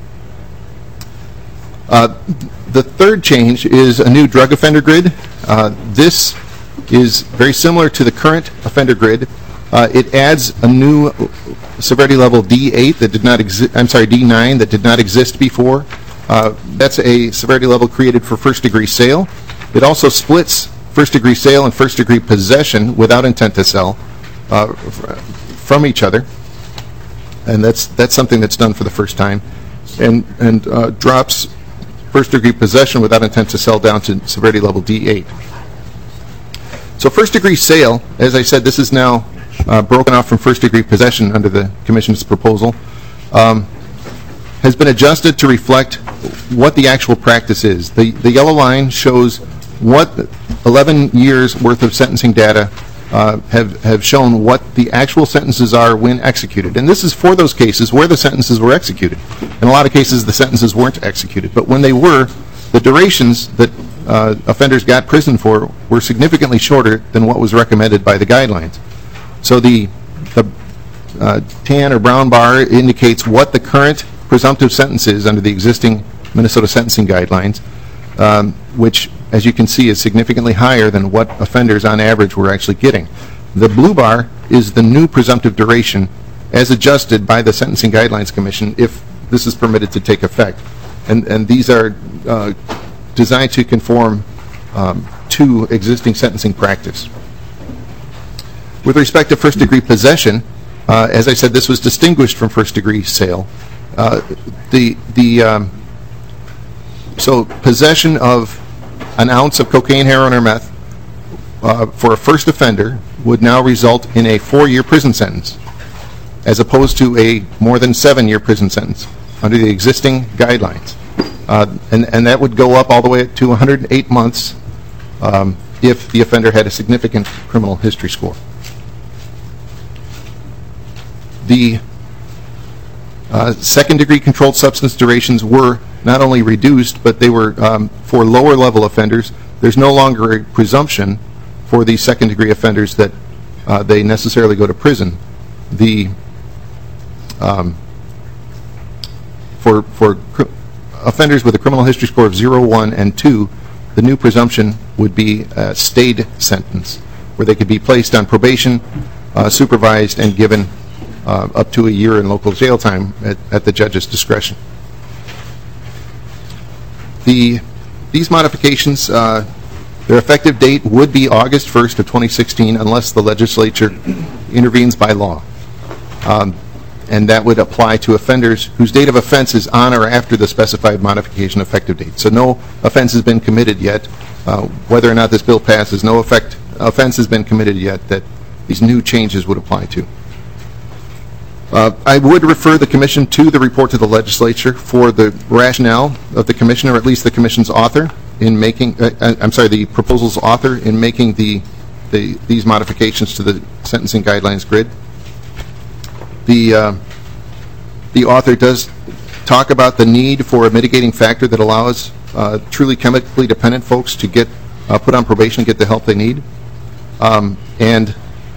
The third change is a new drug offender grid. This is very similar to the current offender grid. It adds a new severity level D8 that did not exist. I'm sorry, D9 that did not exist before. That's a severity level created for first-degree sale. It also splits first-degree sale and first-degree possession without intent to sell from each other, and that's something that's done for the first time, and drops first-degree possession without intent to sell down to severity level D8. So first-degree sale, as I said, this is now broken off from first-degree possession under the Commission's proposal, has been adjusted to reflect what the actual practice is. The yellow line shows what 11 years worth of sentencing data have shown what the actual sentences are when executed. And this is for those cases where the sentences were executed. In a lot of cases, the sentences weren't executed. But when they were, the durations that offenders got prison for were significantly shorter than what was recommended by the guidelines. So the tan or brown bar indicates what the current presumptive sentence is under the existing Minnesota sentencing guidelines, which, as you can see, is significantly higher than what offenders on average were actually getting. The blue bar is the new presumptive duration as adjusted by the Sentencing Guidelines Commission if this is permitted to take effect. And these are designed to conform to existing sentencing practice. With respect to first-degree possession, as I said, this was distinguished from first-degree sale. So possession of an ounce of cocaine, heroin, or meth for a first offender would now result in a 4-year prison sentence, as opposed to a more than 7-year prison sentence under the existing guidelines. And that would go up all the way to 108 months if the offender had a significant criminal history score. The second-degree controlled substance durations were not only reduced, but they were for lower-level offenders. There's no longer a presumption for the second-degree offenders that they necessarily go to prison. For offenders with a criminal history score of 0, 1, and 2, the new presumption would be a stayed sentence, where they could be placed on probation, supervised, and given up to a year in local jail time at the judge's discretion. These modifications, their effective date would be August 1st of 2016 unless the legislature intervenes by law. And that would apply to offenders whose date of offense is on or after the specified modification effective date. So no offense has been committed yet. Whether or not this bill passes, no offense has been committed yet that these new changes would apply to. I would refer the Commission to the report to the legislature for the rationale of the Commission, or at least the Commission's author in making, the proposal's author in making these modifications to the sentencing guidelines grid. The author does talk about the need for a mitigating factor that allows truly chemically dependent folks to get put on probation and get the help they need. And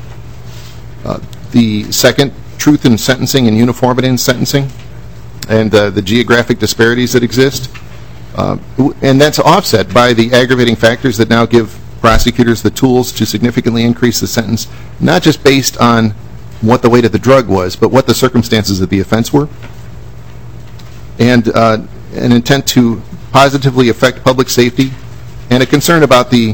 the second, truth in sentencing and uniformity in sentencing, and the geographic disparities that exist. And that's offset by the aggravating factors that now give prosecutors the tools to significantly increase the sentence, not just based on what the weight of the drug was, but what the circumstances of the offense were, and an intent to positively affect public safety, and a concern about the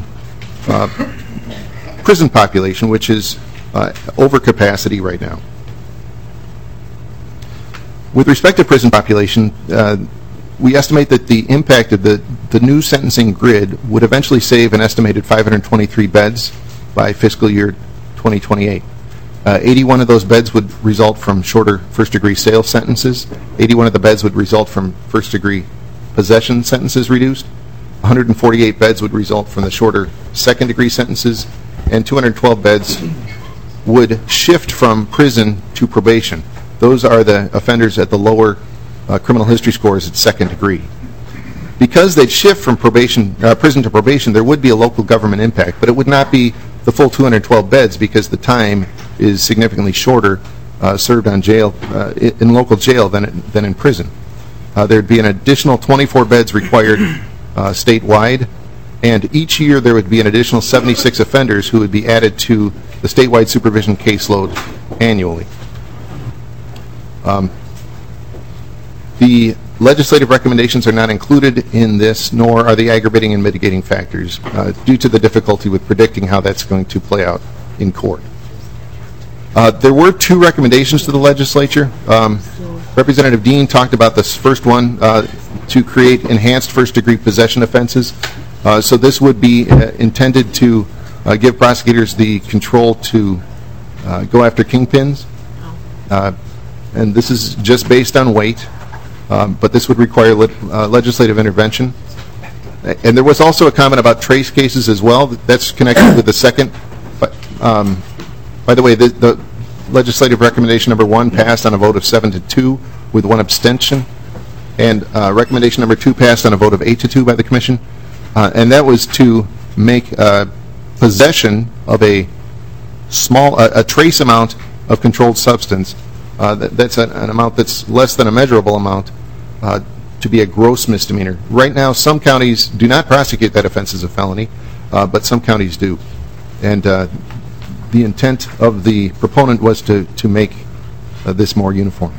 prison population, which is overcapacity right now. With respect to prison population, we estimate that the impact of the new sentencing grid would eventually save an estimated 523 beds by fiscal year 2028. 81 of those beds would result from shorter first-degree sale sentences. 81 of the beds would result from first-degree possession sentences reduced. 148 beds would result from the shorter second-degree sentences, and 212 beds would shift from prison to probation. Those are the offenders at the lower criminal history scores at second degree. Because they'd shift from prison to probation, there would be a local government impact, but it would not be the full 212 beds because the time is significantly shorter served on jail in local jail than in prison. There'd be an additional 24 beds required statewide, and each year there would be an additional 76 offenders who would be added to the statewide supervision caseload annually. The legislative recommendations are not included in this, nor are the aggravating and mitigating factors, due to the difficulty with predicting how that's going to play out in court. There were two recommendations to the legislature. Representative Dean talked about this first one, to create enhanced first-degree possession offenses. So this would be intended to give prosecutors the control to go after kingpins. And this is just based on weight, but this would require legislative intervention. And there was also a comment about trace cases as well. That's connected with the second. By the way, the legislative recommendation number 1 passed on a vote of 7-2 with 1 abstention. And recommendation number 2 passed on a vote of 8-2 by the Commission. And that was to make possession of a trace amount of controlled substance, that's an amount that's less than a measurable amount, to be a gross misdemeanor. Right now, some counties do not prosecute that offense as a felony, but some counties do. And the intent of the proponent was to make this more uniform.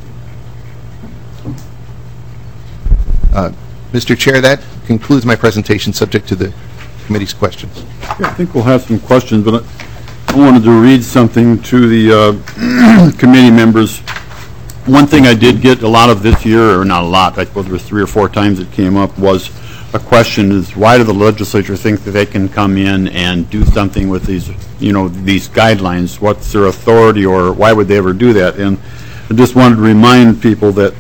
Mr. Chair, that concludes my presentation, subject to the committee's questions. Yeah, I think we'll have some questions, but I wanted to read something to the committee members. One thing I did get a lot of this year, or not a lot, I suppose there was 3 or 4 times it came up, was a question is, why do the legislature think that they can come in and do something with these, these guidelines? What's their authority, or why would they ever do that? And I just wanted to remind people that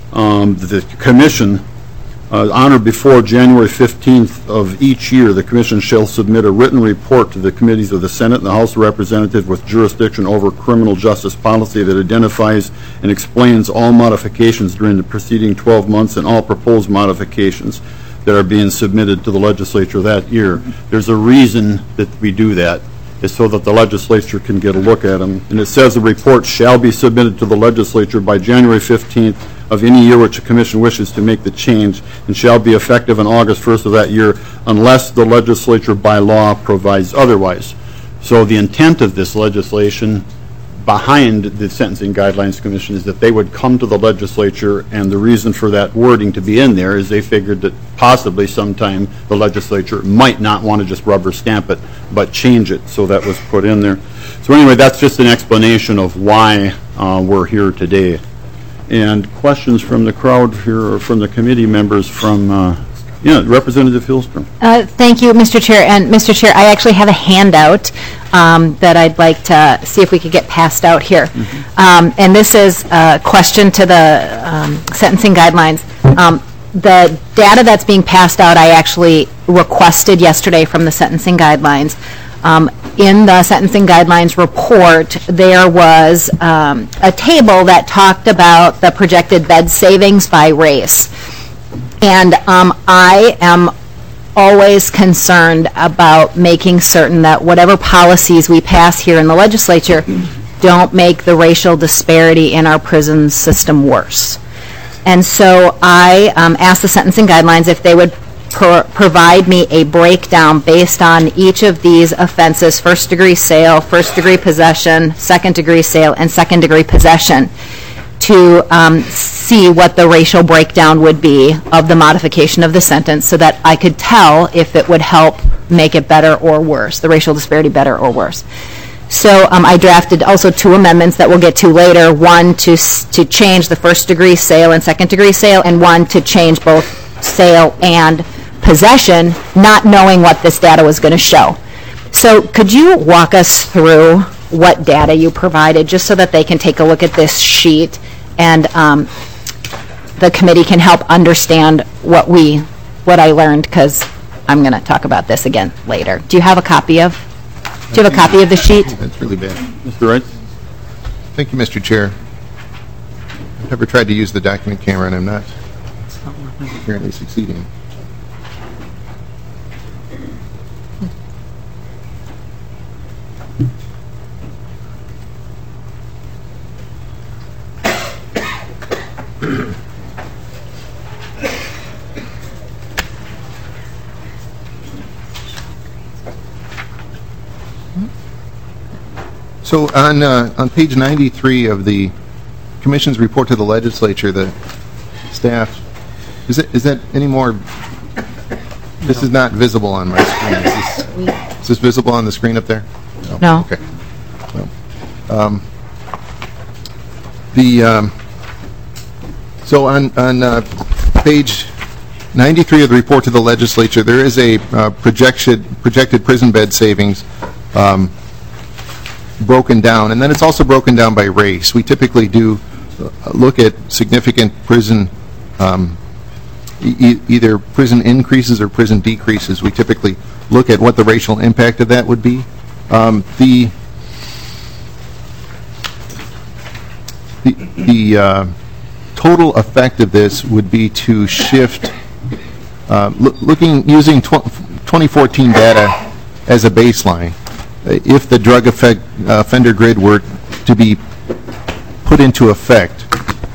the Commission, on or before January 15th of each year, the Commission shall submit a written report to the committees of the Senate and the House of Representatives with jurisdiction over criminal justice policy that identifies and explains all modifications during the preceding 12 months and all proposed modifications that are being submitted to the legislature that year. There's a reason that we do that. It's so that the legislature can get a look at them. And it says the report shall be submitted to the legislature by January 15th of any year which the Commission wishes to make the change, and shall be effective on August 1st of that year unless the legislature by law provides otherwise. So the intent of this legislation behind the Sentencing Guidelines Commission is that they would come to the legislature, and the reason for that wording to be in there is they figured that possibly sometime the legislature might not want to just rubber stamp it, but change it, so that was put in there. So anyway, that's just an explanation of why we're here today. And questions from the crowd here, or from the committee members, from Representative Hillstrom. Thank you, Mr. Chair. And Mr. Chair, I actually have a handout that I'd like to see if we could get passed out here. And this is a question to the sentencing guidelines. The data that's being passed out, I actually requested yesterday from the sentencing guidelines. In the sentencing guidelines report, there was a table that talked about the projected bed savings by race. And I am always concerned about making certain that whatever policies we pass here in the legislature don't make the racial disparity in our prison system worse. And so I asked the sentencing guidelines if they would provide me a breakdown based on each of these offenses: first-degree sale, first-degree possession, second-degree sale, and second-degree possession, to see what the racial breakdown would be of the modification of the sentence, so that I could tell if it would help make it better or worse, the racial disparity better or worse. So I drafted also 2 amendments that we'll get to later, one to change the first-degree sale and second-degree sale, and one to change both sale and possession, not knowing what this data was going to show. So could you walk us through what data you provided, just so that they can take a look at this sheet and the committee can help understand what I learned, because I'm going to talk about this again later. Do you have a copy of the sheet? That's really bad. Mr. Wright? Thank you, Mr. Chair. I've never tried to use the document camera, and I'm not apparently succeeding. So on page 93 of the Commission's report to the legislature, the staff, is that any more? This is not visible on my screen. Is this visible on the screen up there? No. Okay. So on page 93 of the report to the legislature, there is a projected prison bed savings broken down, and then it's also broken down by race. We typically do look at significant prison, either prison increases or prison decreases. We typically look at what the racial impact of that would be. The total effect of this would be to shift, using 2014 data as a baseline. If the drug offender grid were to be put into effect,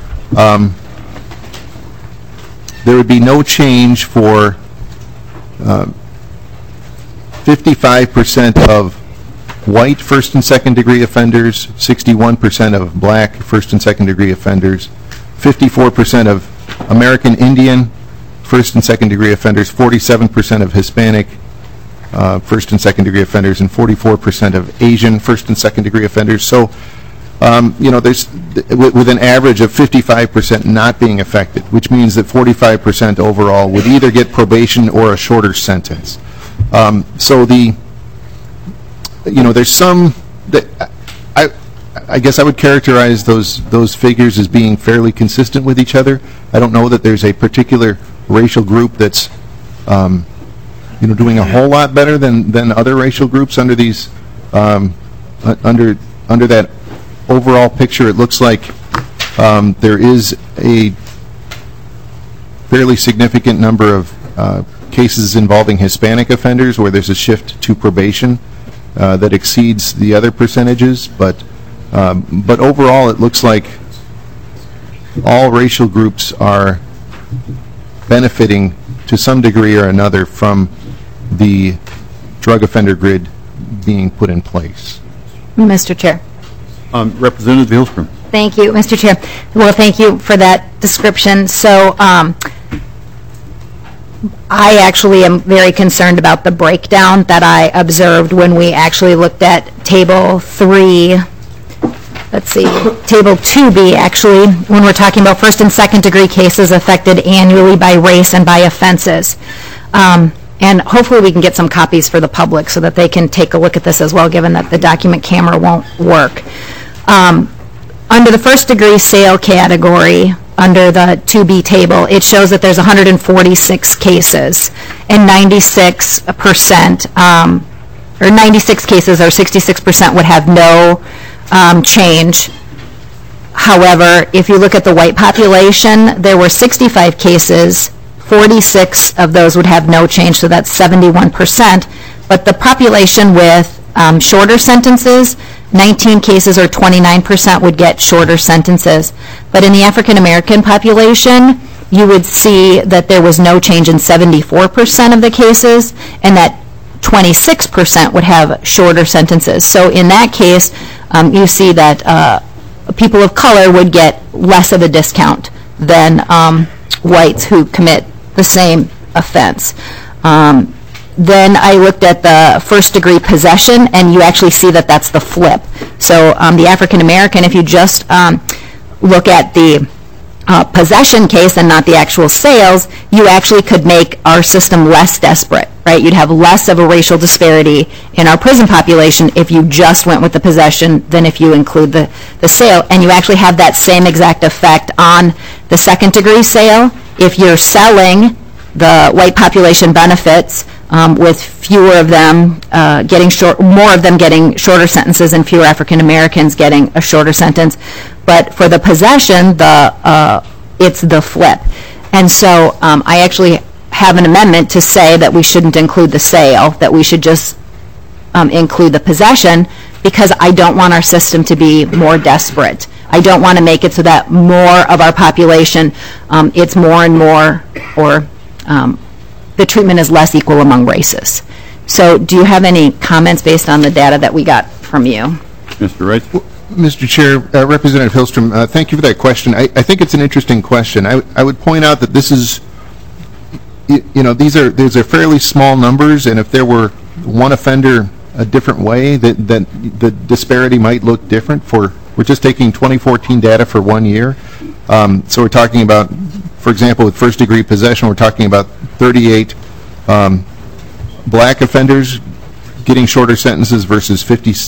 there would be no change for 55% of white first and second degree offenders, 61% of black first and second degree offenders, 54% of American Indian first and second degree offenders, 47% of Hispanic first and second degree offenders, and 44% of Asian first and second degree offenders. So, there's with an average of 55% not being affected, which means that 45% overall would either get probation or a shorter sentence. So there's some that I guess I would characterize those figures as being fairly consistent with each other. I don't know that there's a particular racial group that's doing a whole lot better than other racial groups under these under that overall picture. It looks like there is a fairly significant number of cases involving Hispanic offenders where there's a shift to probation that exceeds the other percentages, but overall it looks like all racial groups are benefiting to some degree or another from the drug offender grid being put in place. Mr. Chair. Representative Hillstrom. Thank you, Mr. Chair. Well, thank you for that description. So I actually am very concerned about the breakdown that I observed when we actually looked at Table 3. Let's see, Table 2B, actually, when we're talking about first and second degree cases affected annually by race and by offenses. And hopefully we can get some copies for the public so that they can take a look at this as well, given that the document camera won't work. Under the first degree sale category, under the 2B table, it shows that there's 146 cases, and 96%, or 96 cases, or 66% would have no change. However, if you look at the white population, there were 65 cases, 46 of those would have no change, so that's 71%. But the population with shorter sentences, 19 cases or 29% would get shorter sentences. But in the African American population, you would see that there was no change in 74% of the cases, and that 26% would have shorter sentences. So in that case, you see that people of color would get less of a discount than whites who commit the same offense. then I looked at the first-degree possession, and you actually see that that's the flip. So the African American, if you just look at the possession case and not the actual sales, you actually could make our system less desperate, right? You'd have less of a racial disparity in our prison population if you just went with the possession than if you include the sale. And you actually have that same exact effect on the second-degree sale. If you're selling the white population benefits with fewer of them more of them getting shorter sentences and fewer African Americans getting a shorter sentence. But for the possession, it's the flip. And so I actually have an amendment to say that we shouldn't include the sale, that we should just include the possession, because I don't want our system to be more desperate. I don't want to make it so that more of our population, it's more and more, or the treatment is less equal among races. So do you have any comments based on the data that we got from you? Mr. Wright? Mr. Chair, Representative Hillstrom, thank you for that question. I think it's an interesting question. I would point out that this is, these are fairly small numbers, and if there were one offender a different way, that the disparity might look different. We're just taking 2014 data for 1 year. So we're talking about, for example, with first-degree possession, we're talking about 38 black offenders getting shorter sentences versus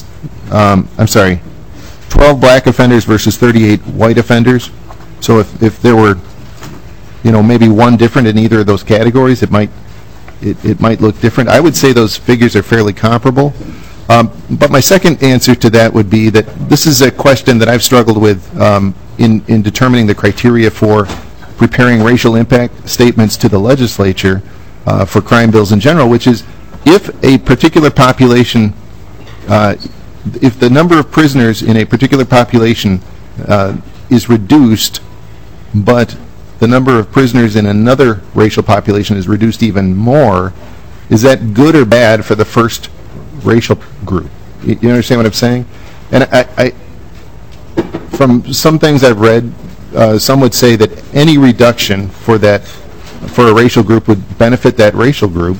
12 black offenders versus 38 white offenders. So if there were, maybe one different in either of those categories, it might look different. I would say those figures are fairly comparable. But my second answer to that would be that this is a question that I've struggled with in determining the criteria for preparing racial impact statements to the legislature for crime bills in general, which is if a particular population, if the number of prisoners in a particular population is reduced, but the number of prisoners in another racial population is reduced even more, is that good or bad for the first racial group? You understand what I'm saying? And I from some things I've read, some would say that any reduction for a racial group would benefit that racial group.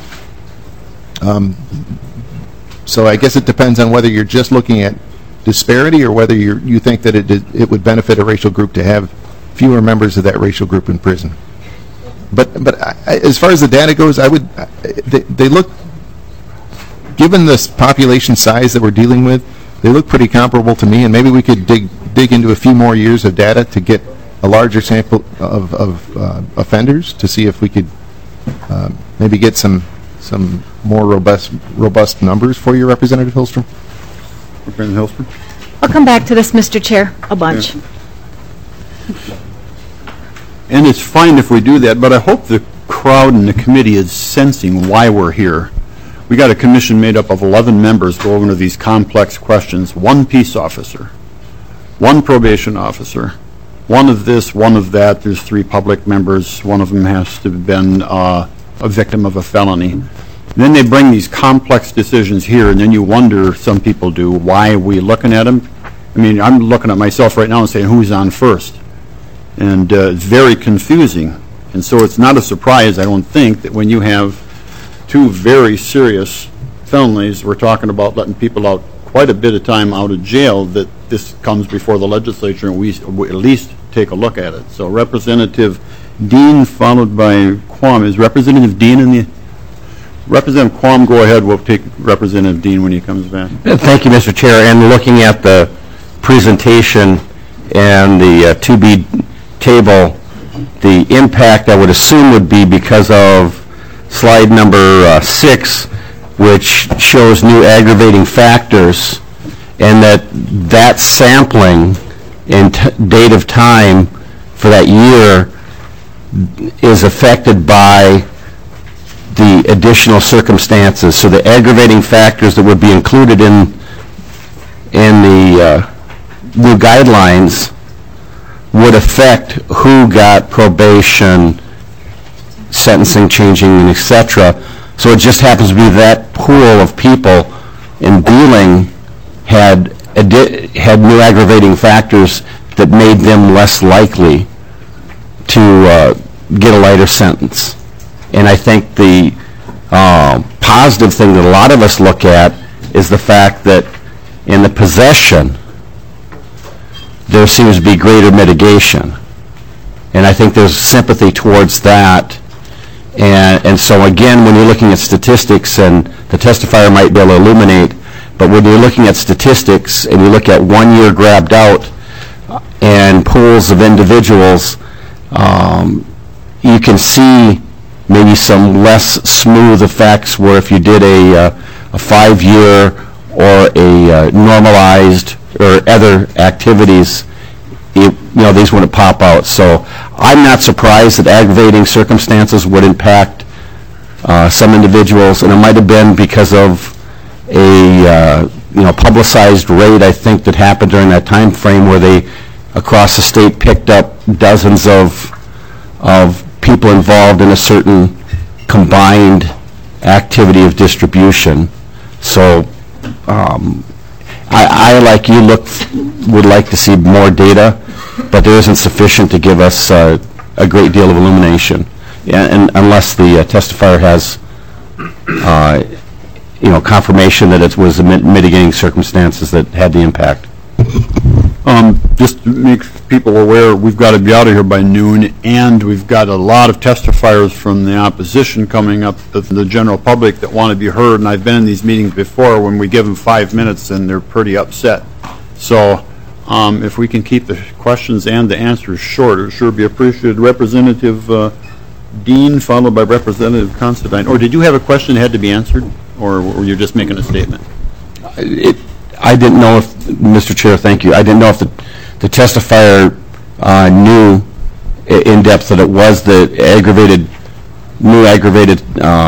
So I guess it depends on whether you're just looking at disparity or whether you think that it would benefit a racial group to have fewer members of that racial group in prison. But as far as the data goes, they look, given this population size that we're dealing with, they look pretty comparable to me, and maybe we could dig into a few more years of data to get a larger sample of offenders to see if we could maybe get some more robust numbers for you, Representative Hillstrom. Representative Hillstrom? I'll come back to this, Mr. Chair, a bunch. Yeah. And it's fine if we do that, but I hope the crowd in the committee is sensing why we're here. We got a commission made up of 11 members go over these complex questions. One peace officer, one probation officer, one of this, one of that. There's 3 public members. One of them has to have been a victim of a felony. And then they bring these complex decisions here, and then you wonder, some people do, why are we looking at them? I mean, I'm looking at myself right now and saying, who's on first? And it's very confusing. And so it's not a surprise, I don't think, that when you have 2 very serious felonies, we're talking about letting people out quite a bit of time out of jail, that this comes before the legislature and we at least take a look at it. So Representative Dean followed by Quam. Is Representative Dean in the... Representative Quam, go ahead. We'll take Representative Dean when he comes back. Thank you, Mr. Chair. And looking at the presentation and the 2B table, the impact I would assume would be because of slide number 6, which shows new aggravating factors, and that sampling and date of time for that year is affected by the additional circumstances. So the aggravating factors that would be included in the new guidelines would affect who got probation, sentencing changing, and etc. So it just happens to be that pool of people in dealing had new aggravating factors that made them less likely to get a lighter sentence. And I think the positive thing that a lot of us look at is the fact that in the possession, there seems to be greater mitigation. And I think there's sympathy towards that. And so again, when you're looking at statistics, and the testifier might be able to illuminate, but when you're looking at statistics and you look at 1 year grabbed out and pools of individuals, you can see maybe some less smooth effects where if you did a 5-year or a normalized or other activities, these wouldn't pop out. So I'm not surprised that aggravating circumstances would impact some individuals, and it might have been because of a publicized raid, I think, that happened during that time frame where they across the state picked up dozens of people involved in a certain combined activity of distribution. So I like you, would like to see more data, but there isn't sufficient to give us a great deal of illumination, and unless the testifier has confirmation that it was the mitigating circumstances that had the impact. Just to make people aware, we've got to be out of here by noon, and we've got a lot of testifiers from the opposition coming up, the general public that want to be heard, and I've been in these meetings before when we give them 5 minutes and they're pretty upset. So if we can keep the questions and the answers short, it would sure be appreciated. Representative Dean, followed by Representative Considine. Or did you have a question that had to be answered, or were you just making a statement? I didn't know if, Mr. Chair, thank you, I didn't know if the testifier knew in depth that it was the new aggravated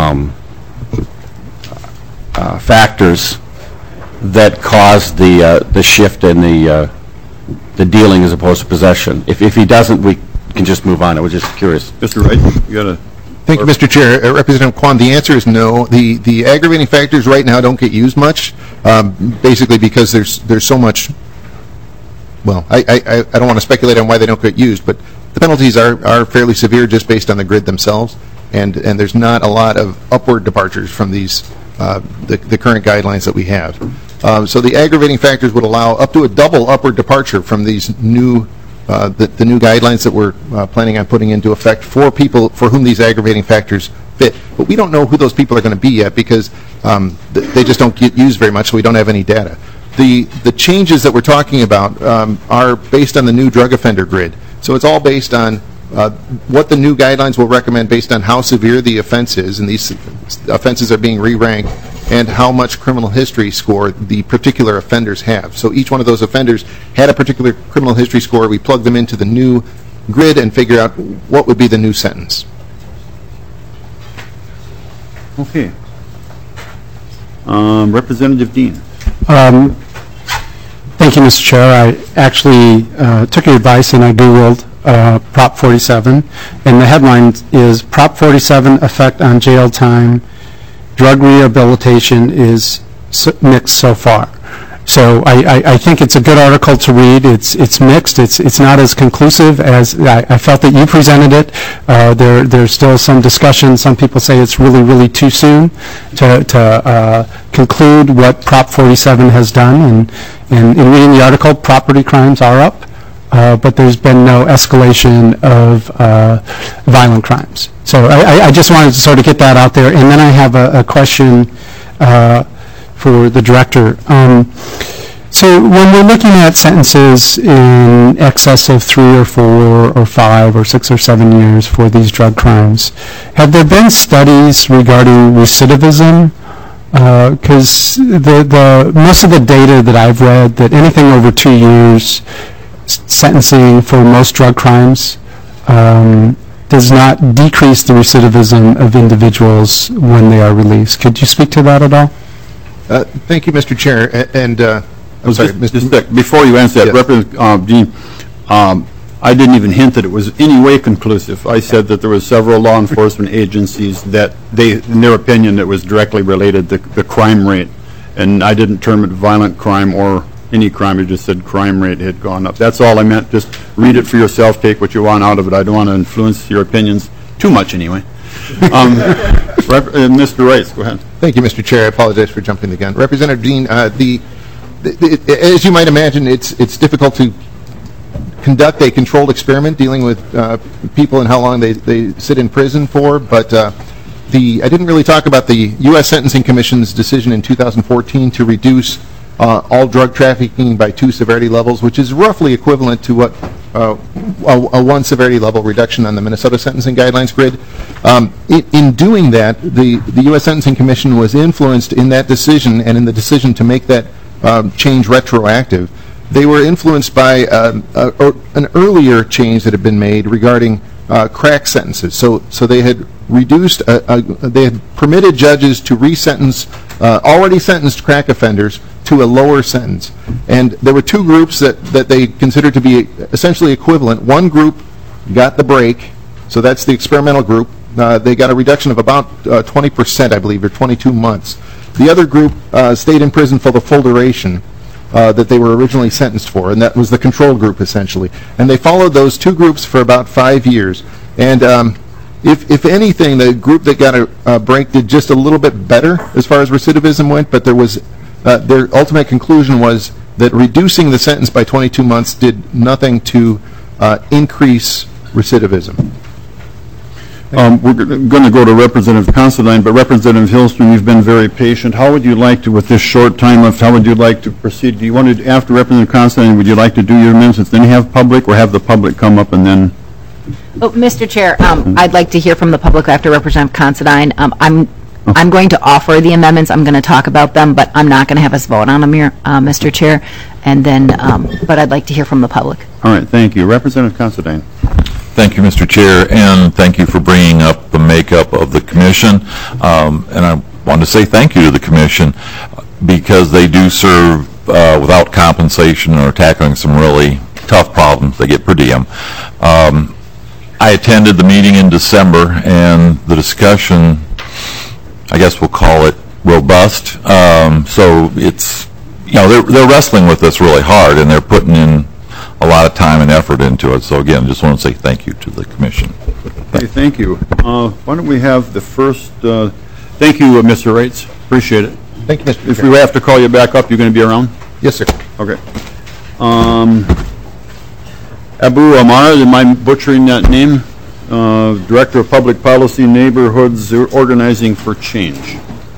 factors that caused the shift in the dealing as opposed to possession. If he doesn't, we can just move on. I was just curious. Mr. Wright, you got to... Thank you, Mr. Chair. Representative Kwan, the answer is no. The aggravating factors right now don't get used much, basically because there's so much. Well, I don't want to speculate on why they don't get used, but the penalties are fairly severe just based on the grid themselves, and there's not a lot of upward departures from these the current guidelines that we have. So the aggravating factors would allow up to a double upward departure from these new. The new guidelines that we're planning on putting into effect for people for whom these aggravating factors fit. But we don't know who those people are going to be yet because they just don't get used very much, so we don't have any data. The changes that we're talking about are based on the new drug offender grid. So it's all based on what the new guidelines will recommend based on how severe the offense is, and these offenses are being re-ranked, and how much criminal history score the particular offenders have. So each one of those offenders had a particular criminal history score. We plug them into the new grid and figure out what would be the new sentence. Okay. Representative Dean. Thank you, Mr. Chair. I actually took your advice and I Googled Prop 47, and the headline is Prop 47 Effect on Jail Time, Drug Rehabilitation is Mixed So Far. So I think it's a good article to read. It's mixed. It's not as conclusive as I felt that you presented it. There's still some discussion. Some people say it's really too soon to conclude what Prop 47 has done. And in reading the article, property crimes are up, but there's been no escalation of violent crimes. So I just wanted to sort of get that out there. And then I have a question for the director. So when we're looking at sentences in excess of 3 or 4 or 5 or 6 or 7 years for these drug crimes, have there been studies regarding recidivism? Because the most of the data that I've read, that anything over 2 years sentencing for most drug crimes does not decrease the recidivism of individuals when they are released. Could you speak to that at all? Thank you, Mr. Chair. And I'm sorry, before you answer that, yes. Representative Dean, I didn't even hint that it was any way conclusive. I said that there were several law enforcement agencies that in their opinion, it was directly related to the crime rate. And I didn't term it violent crime or any crime. I just said crime rate had gone up. That's all I meant. Just read it for yourself. Take what you want out of it. I don't want to influence your opinions too much anyway. Mr. Rice, go ahead. Thank you, Mr. Chair. I apologize for jumping the gun. Representative Dean, as you might imagine, it's difficult to conduct a controlled experiment dealing with people and how long they sit in prison for, but I didn't really talk about the U.S. Sentencing Commission's decision in 2014 to reduce all drug trafficking by 2 severity levels, which is roughly equivalent to what a 1 severity level reduction on the Minnesota Sentencing Guidelines grid. In doing that, the U.S. Sentencing Commission was influenced in that decision and in the decision to make that change retroactive. They were influenced by an earlier change that had been made regarding crack sentences. So they had reduced, they had permitted judges to resentence already sentenced crack offenders to a lower sentence. And there were 2 groups that they considered to be essentially equivalent. One group got the break, so that's the experimental group. They got a reduction of about 20%, I believe, or 22 months. The other group stayed in prison for the full duration that they were originally sentenced for, and that was the control group, essentially. And they followed those 2 groups for about 5 years. And if anything, the group that got a break did just a little bit better as far as recidivism went, but there was their ultimate conclusion was that reducing the sentence by 22 months did nothing to increase recidivism. We're going to go to Representative Considine, but Representative Hillstrom, you've been very patient. How would you like to, with this short time left, how would you like to proceed? Do you want to, after Representative Considine, would you like to do your amendments, then have public, or have the public come up and then? Oh, Mr. Chair, I'd like to hear from the public after Representative Considine. I'm going to offer the amendments. I'm going to talk about them, but I'm not going to have us vote on them here, Mr. Chair. And then, but I'd like to hear from the public. All right, thank you. Representative Considine. Thank you, Mr. Chair, and thank you for bringing up the makeup of the commission. And I want to say thank you to the commission because they do serve without compensation or tackling some really tough problems. They get per diem. I attended the meeting in December, and the discussion, I guess we'll call it robust. So it's, they're wrestling with this really hard, and they're putting in a lot of time and effort into it. So again, just want to say thank you to the commission. Okay, thank you. Why don't we have the first, thank you, Mr. Reitz. Appreciate it. Thank you, Mr. If we have to call you back up, you're going to be around? Yes, sir. Okay. Abu Amar, am I butchering that name? Director of Public Policy, Neighborhoods Organizing for Change.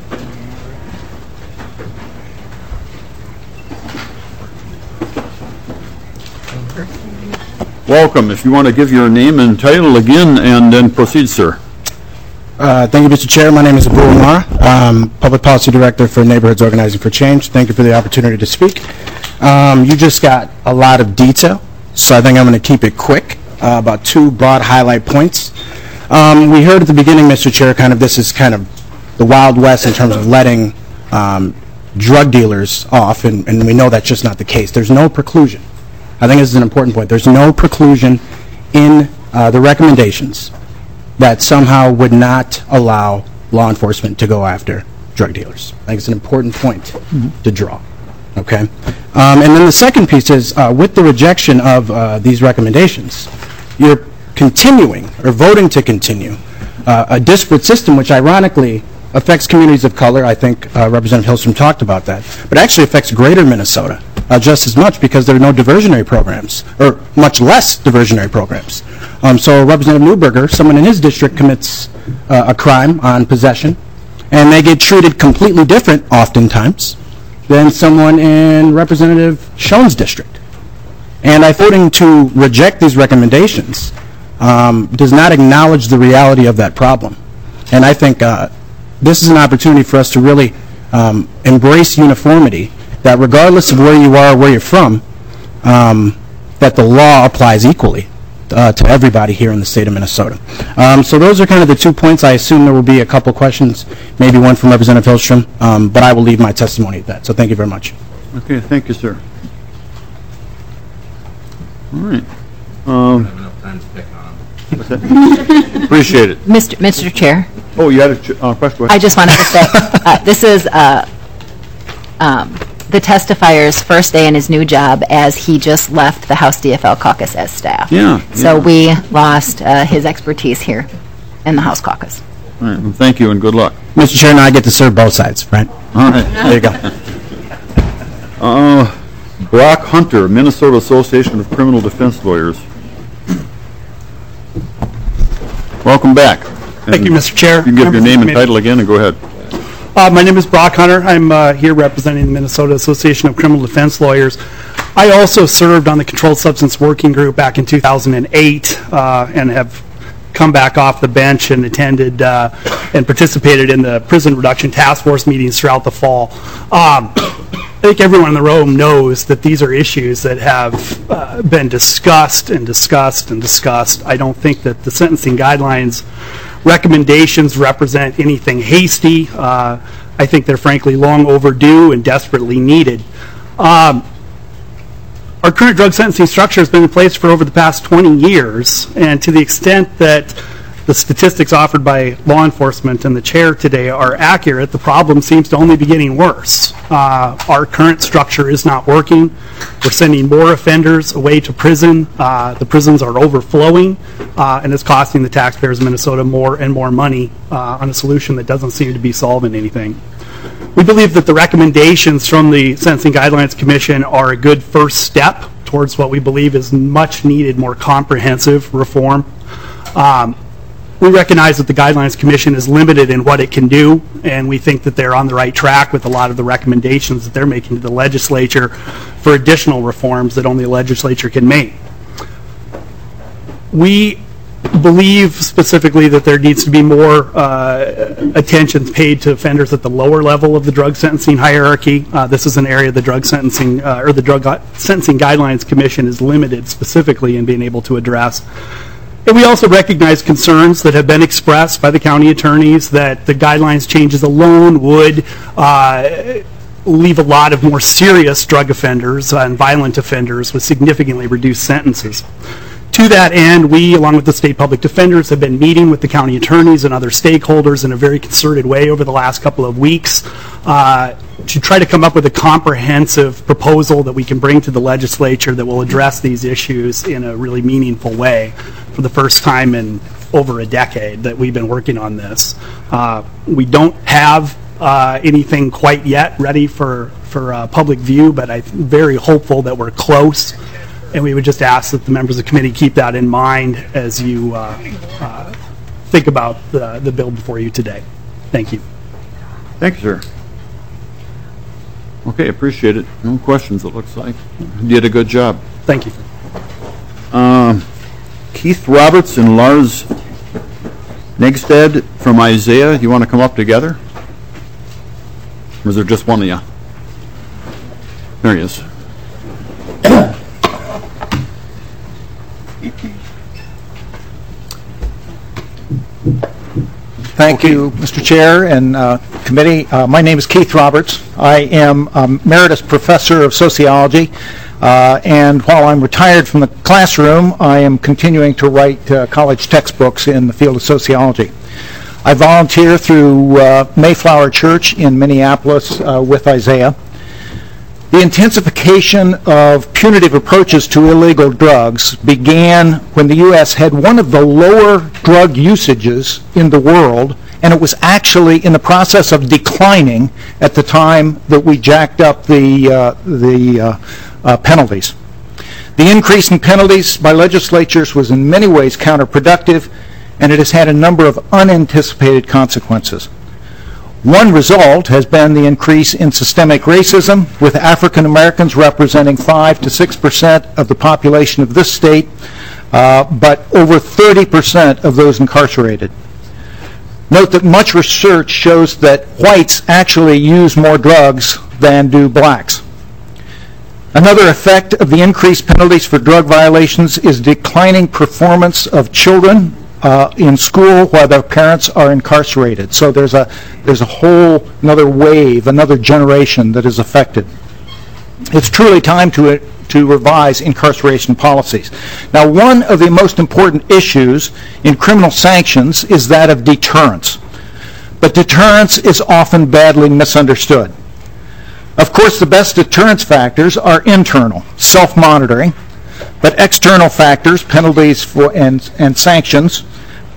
Welcome. If you want to give your name and title again, and then proceed, sir. Thank you, Mr. Chair. My name is Abu Amar. Public Policy Director for Neighborhoods Organizing for Change. Thank you for the opportunity to speak. You just got a lot of detail, so I think I'm going to keep it quick. About 2 broad highlight points. We heard at the beginning, Mr. Chair, this is kind of the Wild West in terms of letting drug dealers off, and we know that's just not the case. There's no preclusion. I think this is an important point. There's no preclusion in the recommendations that somehow would not allow law enforcement to go after drug dealers. I think it's an important point to draw. Okay? And then the second piece is, with the rejection of these recommendations, you're continuing, or voting to continue, a disparate system which ironically affects communities of color. I think Representative Hillstrom talked about that. But actually affects greater Minnesota just as much because there are no diversionary programs, or much less diversionary programs. So Representative Newberger, someone in his district commits a crime on possession, and they get treated completely different, oftentimes, than someone in Representative Schoen's district. And I voting to reject these recommendations does not acknowledge the reality of that problem. And I think this is an opportunity for us to really embrace uniformity, that regardless of where you are or where you're from, that the law applies equally to everybody here in the state of Minnesota. So those are kind of the 2 points. I assume there will be a couple questions, maybe one from Representative Hillstrom, but I will leave my testimony at that. So thank you very much. Okay, thank you, sir. All right. What's that? Appreciate it. Mr. Chair. Oh, you had a question? I just wanted to say, this is the testifier's first day in his new job, as he just left the House DFL caucus as staff. Yeah. So we lost his expertise here in the House caucus. All right, well, thank you and good luck. Mr. Chair, now I get to serve both sides, right? All right. There you go. Brock Hunter, Minnesota Association of Criminal Defense Lawyers. Welcome back. Thank you, Mr. Chair. You can give your name and title again and go ahead. My name is Brock Hunter. I'm here representing the Minnesota Association of Criminal Defense Lawyers. I also served on the Controlled Substance Working Group back in 2008 and have come back off the bench and attended and participated in the Prison Reduction Task Force meetings throughout the fall. I think everyone in the room knows that these are issues that have been discussed and discussed and discussed. I don't think that the sentencing guidelines recommendations represent anything hasty. I think they're frankly long overdue and desperately needed. Our current drug sentencing structure has been in place for over the past 20 years, and to the extent that the statistics offered by law enforcement and the chair today are accurate, the problem seems to only be getting worse. Our current structure is not working. We're sending more offenders away to prison. The prisons are overflowing, and it's costing the taxpayers of Minnesota more and more money on a solution that doesn't seem to be solving anything. We believe that the recommendations from the Sentencing Guidelines Commission are a good first step towards what we believe is much needed, more comprehensive reform. We recognize that the Guidelines Commission is limited in what it can do, and we think that they're on the right track with a lot of the recommendations that they're making to the legislature for additional reforms that only the legislature can make. We believe specifically that there needs to be more attention paid to offenders at the lower level of the drug sentencing hierarchy. This is an area the Drug Sentencing Guidelines Commission is limited specifically in being able to address. And we also recognize concerns that have been expressed by the county attorneys that the guidelines changes alone would leave a lot of more serious drug offenders and violent offenders with significantly reduced sentences. To that end, we, along with the state public defenders, have been meeting with the county attorneys and other stakeholders in a very concerted way over the last couple of weeks to try to come up with a comprehensive proposal that we can bring to the legislature that will address these issues in a really meaningful way for the first time in over a decade that we've been working on this. We don't have anything quite yet ready for public view, but I'm very hopeful that we're close. And we would just ask that the members of the committee keep that in mind as you think about the bill before you today. Thank you. Thank you, sir. Okay, appreciate it. No questions, it looks like. You did a good job. Thank you. Keith Roberts and Lars Negstad from Isaiah, you want to come up together? Or is there just one of you? There he is. Thank you, Mr. Chair and committee. My name is Keith Roberts. I am Emeritus Professor of Sociology, and while I'm retired from the classroom, I am continuing to write college textbooks in the field of sociology. I volunteer through Mayflower Church in Minneapolis with Isaiah. The intensification of punitive approaches to illegal drugs began when the U.S. had one of the lower drug usages in the world, and it was actually in the process of declining at the time that we jacked up the penalties. The increase in penalties by legislatures was in many ways counterproductive, and it has had a number of unanticipated consequences. One result has been the increase in systemic racism, with African Americans representing 5 to 6% of the population of this state, but over 30% of those incarcerated. Note that much research shows that whites actually use more drugs than do blacks. Another effect of the increased penalties for drug violations is declining performance of children in school while their parents are incarcerated. So there's a whole another wave, another generation that is affected. It's truly time to revise incarceration policies. Now, one of the most important issues in criminal sanctions is that of deterrence. But deterrence is often badly misunderstood. Of course, the best deterrence factors are internal, self-monitoring, but external factors, penalties and sanctions,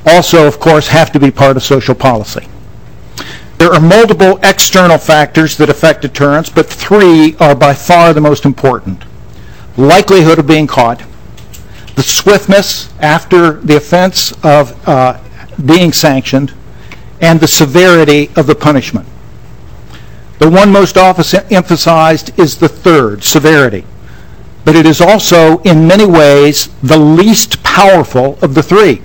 also, of course, have to be part of social policy. There are multiple external factors that affect deterrence, but 3 are by far the most important. Likelihood of being caught, the swiftness after the offense of being sanctioned, and the severity of the punishment. The one most often emphasized is the third, severity. But it is also, in many ways, the least powerful of the 3.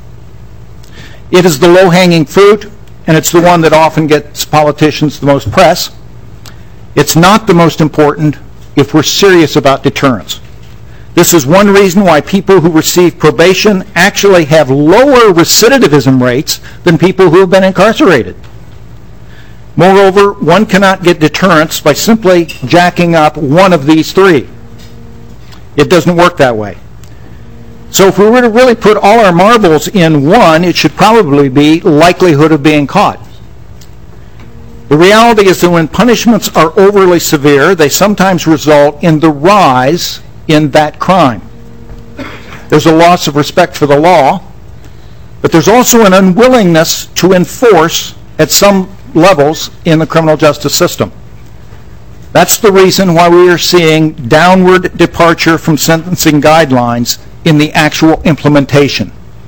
It is the low-hanging fruit, and it's the one that often gets politicians the most press. It's not the most important if we're serious about deterrence. This is one reason why people who receive probation actually have lower recidivism rates than people who have been incarcerated. Moreover, one cannot get deterrence by simply jacking up one of these 3. It doesn't work that way. So if we were to really put all our marbles in one, it should probably be likelihood of being caught. The reality is that when punishments are overly severe, they sometimes result in the rise in that crime. There's a loss of respect for the law, but there's also an unwillingness to enforce at some levels in the criminal justice system. That's the reason why we are seeing downward departure from sentencing guidelines in the actual implementation.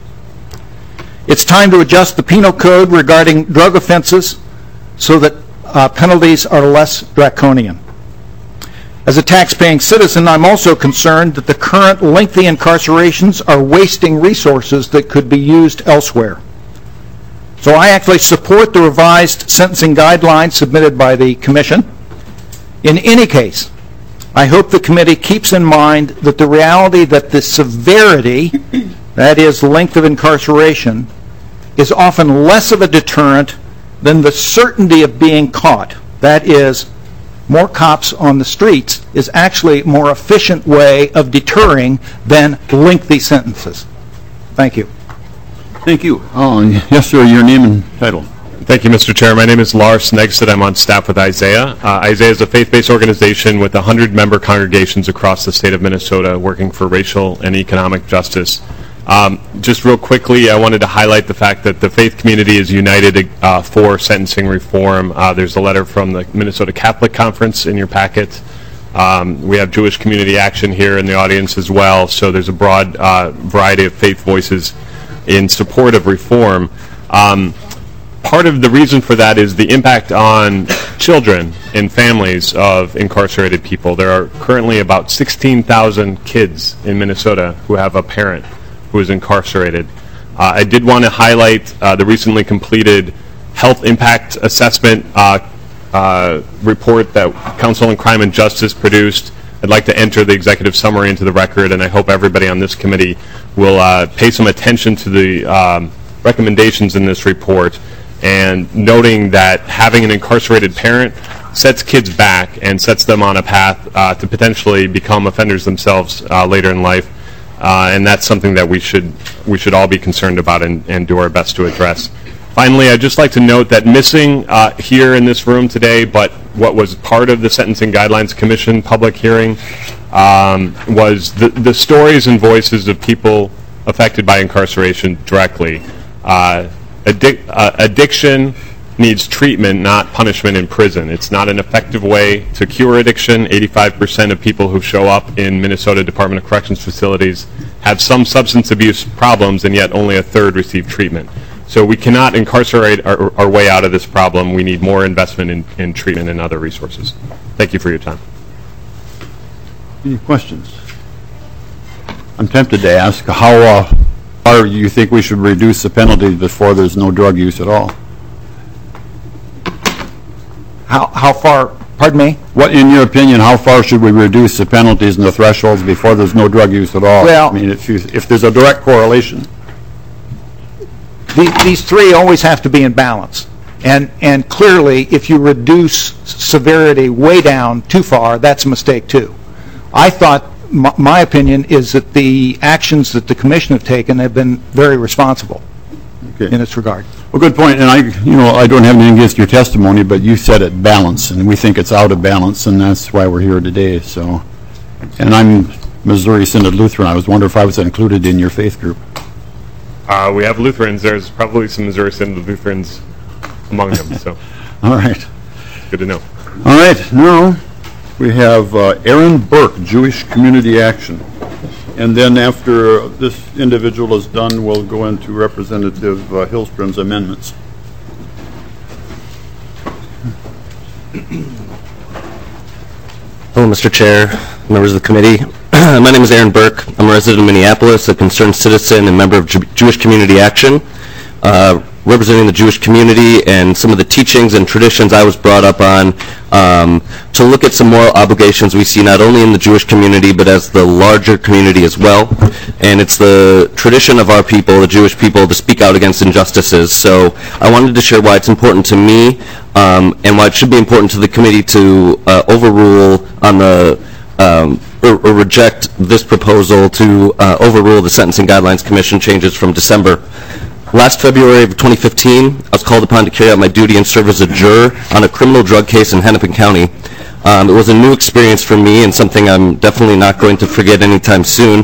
It's time to adjust the penal code regarding drug offenses so that penalties are less draconian. As a tax-paying citizen, I'm also concerned that the current lengthy incarcerations are wasting resources that could be used elsewhere. So I actually support the revised sentencing guidelines submitted by the Commission. In any case, I hope the committee keeps in mind that the reality that the severity, that is, length of incarceration, is often less of a deterrent than the certainty of being caught. That is, more cops on the streets is actually a more efficient way of deterring than lengthy sentences. Thank you. Thank you. Yes, sir, your name and title. Thank you, Mr. Chair. My name is Lars Snegsted. I'm on staff with Isaiah. Isaiah is a faith-based organization with 100-member congregations across the state of Minnesota working for racial and economic justice. Just real quickly, I wanted to highlight the fact that the faith community is united for sentencing reform. There's a letter from the Minnesota Catholic Conference in your packet. We have Jewish Community Action here in the audience as well, so there's a broad variety of faith voices in support of reform. Part of the reason for that is the impact on children and families of incarcerated people. There are currently about 16,000 kids in Minnesota who have a parent who is incarcerated. I did want to highlight the recently completed health impact assessment report that Council on Crime and Justice produced. I'd like to enter the executive summary into the record, and I hope everybody on this committee will pay some attention to the recommendations in this report, and noting that having an incarcerated parent sets kids back and sets them on a path to potentially become offenders themselves later in life. And that's something that we should all be concerned about and do our best to address. Finally, I'd just like to note that missing here in this room today, but what was part of the Sentencing Guidelines Commission public hearing, was the stories and voices of people affected by incarceration directly. Addiction needs treatment, not punishment in prison. It's not an effective way to cure addiction. 85% of people who show up in Minnesota Department of Corrections facilities have some substance abuse problems, and yet only a third receive treatment. So we cannot incarcerate our way out of this problem. We need more investment in treatment and other resources. Thank you for your time. Any questions? I'm tempted to ask how far you think we should reduce the penalties before there's no drug use at all? How far, pardon me? What, in your opinion, how far should we reduce the penalties and the thresholds before there's no drug use at all? Well, I mean, if there's a direct correlation. These 3 always have to be in balance. And clearly, if you reduce severity way down too far, that's a mistake too. I thought, my opinion is that the actions that the Commission have taken have been very responsible in this regard. Well, good point. And I don't have anything against your testimony, but you said it balance, and we think it's out of balance, and that's why we're here today. So, and I'm Missouri Synod Lutheran. I was wondering if I was included in your faith group. We have Lutherans. There's probably some Missouri Synod Lutherans among them, so All right. good to know. All right, now we have Aaron Burke, Jewish Community Action. And then after this individual is done, we'll go into Representative Hillstrom's amendments. Hello, Mr. Chair, members of the committee. My name is Aaron Burke. I'm a resident of Minneapolis, a concerned citizen and member of Jewish Community Action, representing the Jewish community and some of the teachings and traditions I was brought up on to look at some moral obligations we see not only in the Jewish community but as the larger community as well. And it's the tradition of our people, the Jewish people, to speak out against injustices. So I wanted to share why it's important to me and why it should be important to the committee to overrule on the or reject this proposal to overrule the Sentencing Guidelines Commission changes from December. Last February of 2015, I was called upon to carry out my duty and serve as a juror on a criminal drug case in Hennepin County. It was a new experience for me and something I'm definitely not going to forget anytime soon.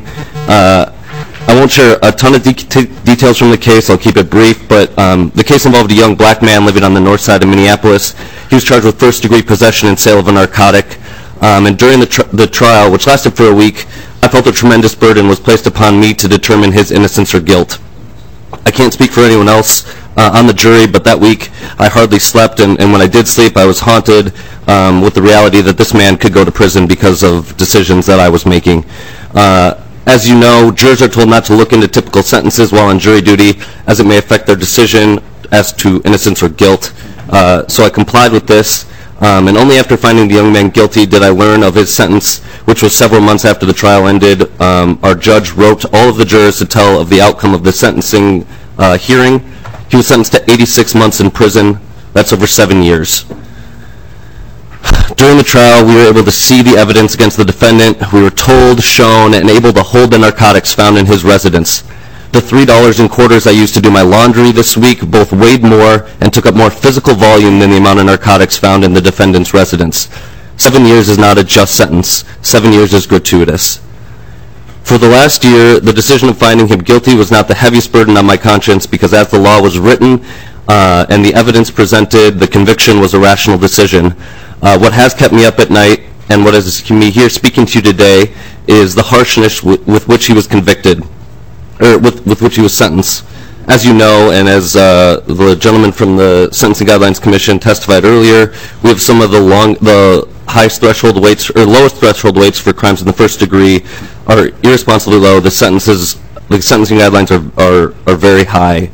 I won't share a ton of details from the case. I'll keep it brief, but the case involved a young black man living on the north side of Minneapolis. He was charged with first-degree possession and sale of a narcotic. And during the trial, which lasted for a week, I felt a tremendous burden was placed upon me to determine his innocence or guilt. I can't speak for anyone else on the jury, but that week I hardly slept, and when I did sleep, I was haunted with the reality that this man could go to prison because of decisions that I was making. As you know, jurors are told not to look into typical sentences while on jury duty, as it may affect their decision as to innocence or guilt. So I complied with this, and only after finding the young man guilty did I learn of his sentence, which was several months after the trial ended. Our judge wrote all of the jurors to tell of the outcome of the sentencing hearing. He was sentenced to 86 months in prison. That's over 7 years. During the trial, we were able to see the evidence against the defendant. We were told, shown, and able to hold the narcotics found in his residence. The $3 in quarters I used to do my laundry this week both weighed more and took up more physical volume than the amount of narcotics found in the defendant's residence. 7 years is not a just sentence. 7 years is gratuitous. For the last year, the decision of finding him guilty was not the heaviest burden on my conscience because as the law was written and the evidence presented, the conviction was a rational decision. What has kept me up at night and what has me here speaking to you today is the harshness with which he was convicted, or with which he was sentenced. As you know, and as the gentleman from the Sentencing Guidelines Commission testified earlier, we have some of the highest threshold weights, or lowest threshold weights for crimes in the first degree are irresponsibly low. The sentences, the sentencing guidelines are very high,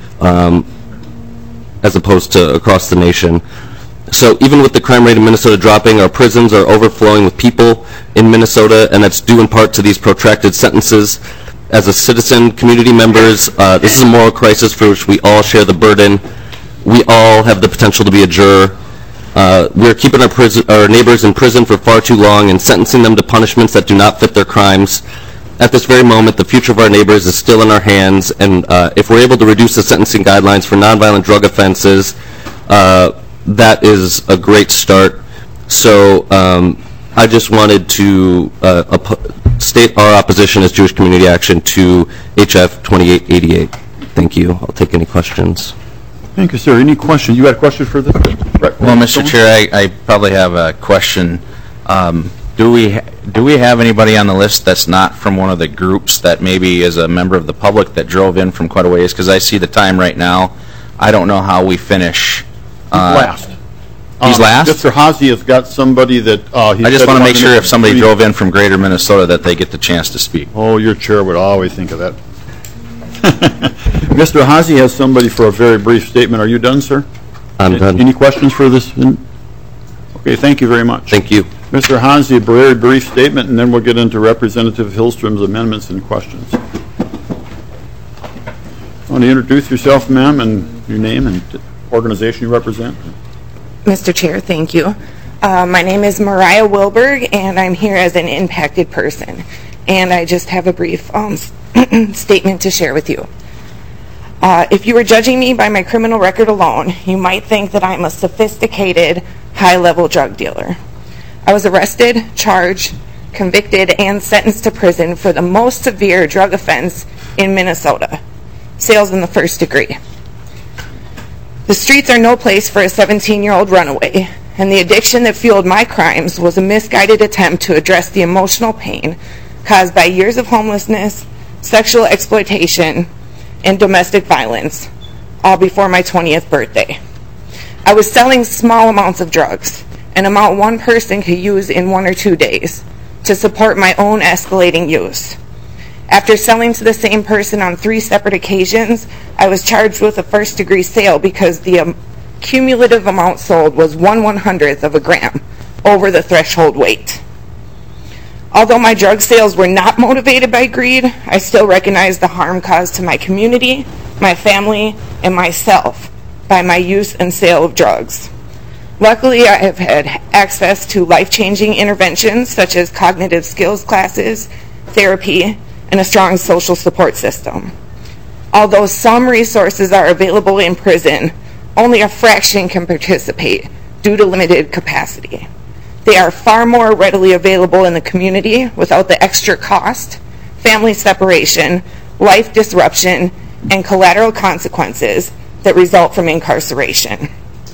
as opposed to across the nation. So even with the crime rate in Minnesota dropping, our prisons are overflowing with people in Minnesota, and that's due in part to these protracted sentences. As a citizen, community members, this is a moral crisis for which we all share the burden. We all have the potential to be a juror. We're keeping our neighbors in prison for far too long and sentencing them to punishments that do not fit their crimes. At this very moment, the future of our neighbors is still in our hands, and if we're able to reduce the sentencing guidelines for nonviolent drug offenses, that is a great start. So I just wanted to state our opposition as Jewish Community Action to HF 2888. Thank you. I'll take any questions. Thank you, sir. Any questions? You got a question for this? Well, Mr. Chair, I probably have a question. Do we have anybody on the list that's not from one of the groups that maybe is a member of the public that drove in from quite a ways? Because I see the time right now. I don't know how we finish. Last. He's last? Mr. Hazy has got somebody that... I just want to make sure if somebody drove in from greater Minnesota that they get the chance to speak. Oh, your chair would always think of that. Mr. Hazy has somebody for a very brief statement. Are you done, sir? I'm done. Any questions for this? Okay, thank you very much. Thank you. Mr. Hazy, a very brief statement, and then we'll get into Representative Hillstrom's amendments and questions. Want to introduce yourself, ma'am, and your name and organization you represent? Mr. Chair, thank you. My name is Mariah Wilberg, and I'm here as an impacted person. And I just have a brief statement to share with you. If you were judging me by my criminal record alone, you might think that I'm a sophisticated, high-level drug dealer. I was arrested, charged, convicted, and sentenced to prison for the most severe drug offense in Minnesota. sales in the first degree. The streets are no place for a 17-year-old runaway, and the addiction that fueled my crimes was a misguided attempt to address the emotional pain caused by years of homelessness, sexual exploitation, and domestic violence, all before my 20th birthday. I was selling small amounts of drugs, an amount one person could use in 1 or 2 days, to support my own escalating use. After selling to the same person on 3 separate occasions, I was charged with a first-degree sale because the cumulative amount sold was 1/100th of a gram over the threshold weight. Although my drug sales were not motivated by greed, I still recognize the harm caused to my community, my family, and myself by my use and sale of drugs. Luckily, I have had access to life-changing interventions such as cognitive skills classes, therapy, and a strong social support system. Although some resources are available in prison, only a fraction can participate due to limited capacity. They are far more readily available in the community without the extra cost, family separation, life disruption, and collateral consequences that result from incarceration.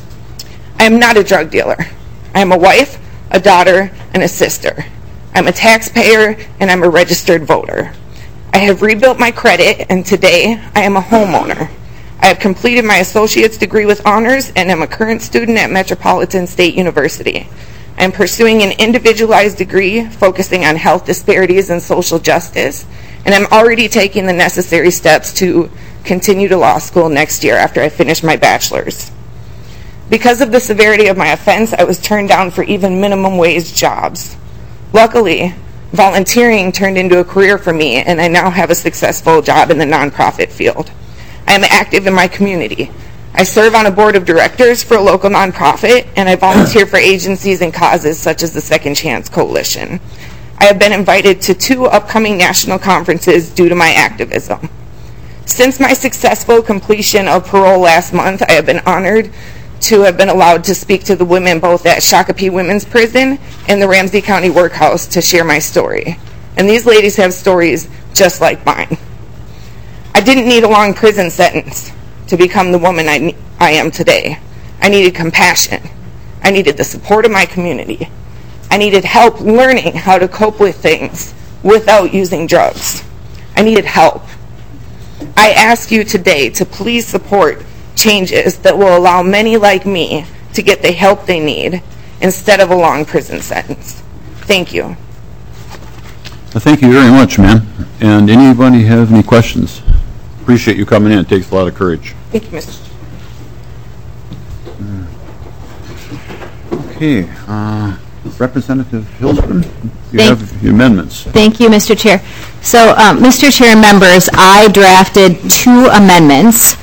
I am not a drug dealer. I am a wife, a daughter, and a sister. I'm a taxpayer, and I'm a registered voter. I have rebuilt my credit, and today I am a homeowner. I have completed my associate's degree with honors and am a current student at Metropolitan State University. I am pursuing an individualized degree focusing on health disparities and social justice, and I'm already taking the necessary steps to continue to law school next year after I finish my bachelor's. Because of the severity of my offense, I was turned down for even minimum wage jobs. Luckily, volunteering turned into a career for me, and I now have a successful job in the nonprofit field. I am active in my community. I serve on a board of directors for a local nonprofit, and I volunteer for agencies and causes such as the Second Chance Coalition. I have been invited to 2 upcoming national conferences due to my activism. Since my successful completion of parole last month, I have been honored to have been allowed to speak to the women both at Shakopee Women's Prison and the Ramsey County Workhouse to share my story. And these ladies have stories just like mine. I didn't need a long prison sentence to become the woman I am today. I needed compassion. I needed the support of my community. I needed help learning how to cope with things without using drugs. I needed help. I ask you today to please support changes that will allow many like me to get the help they need instead of a long prison sentence. Thank you. Well, thank you very much, ma'am. And anybody have any questions? Appreciate you coming in. It takes a lot of courage. Thank you, Mr. Okay. Representative Hillstrom, you have the amendments. Thank you, Mr. Chair. So, Mr. Chair and members, I drafted 2 amendments.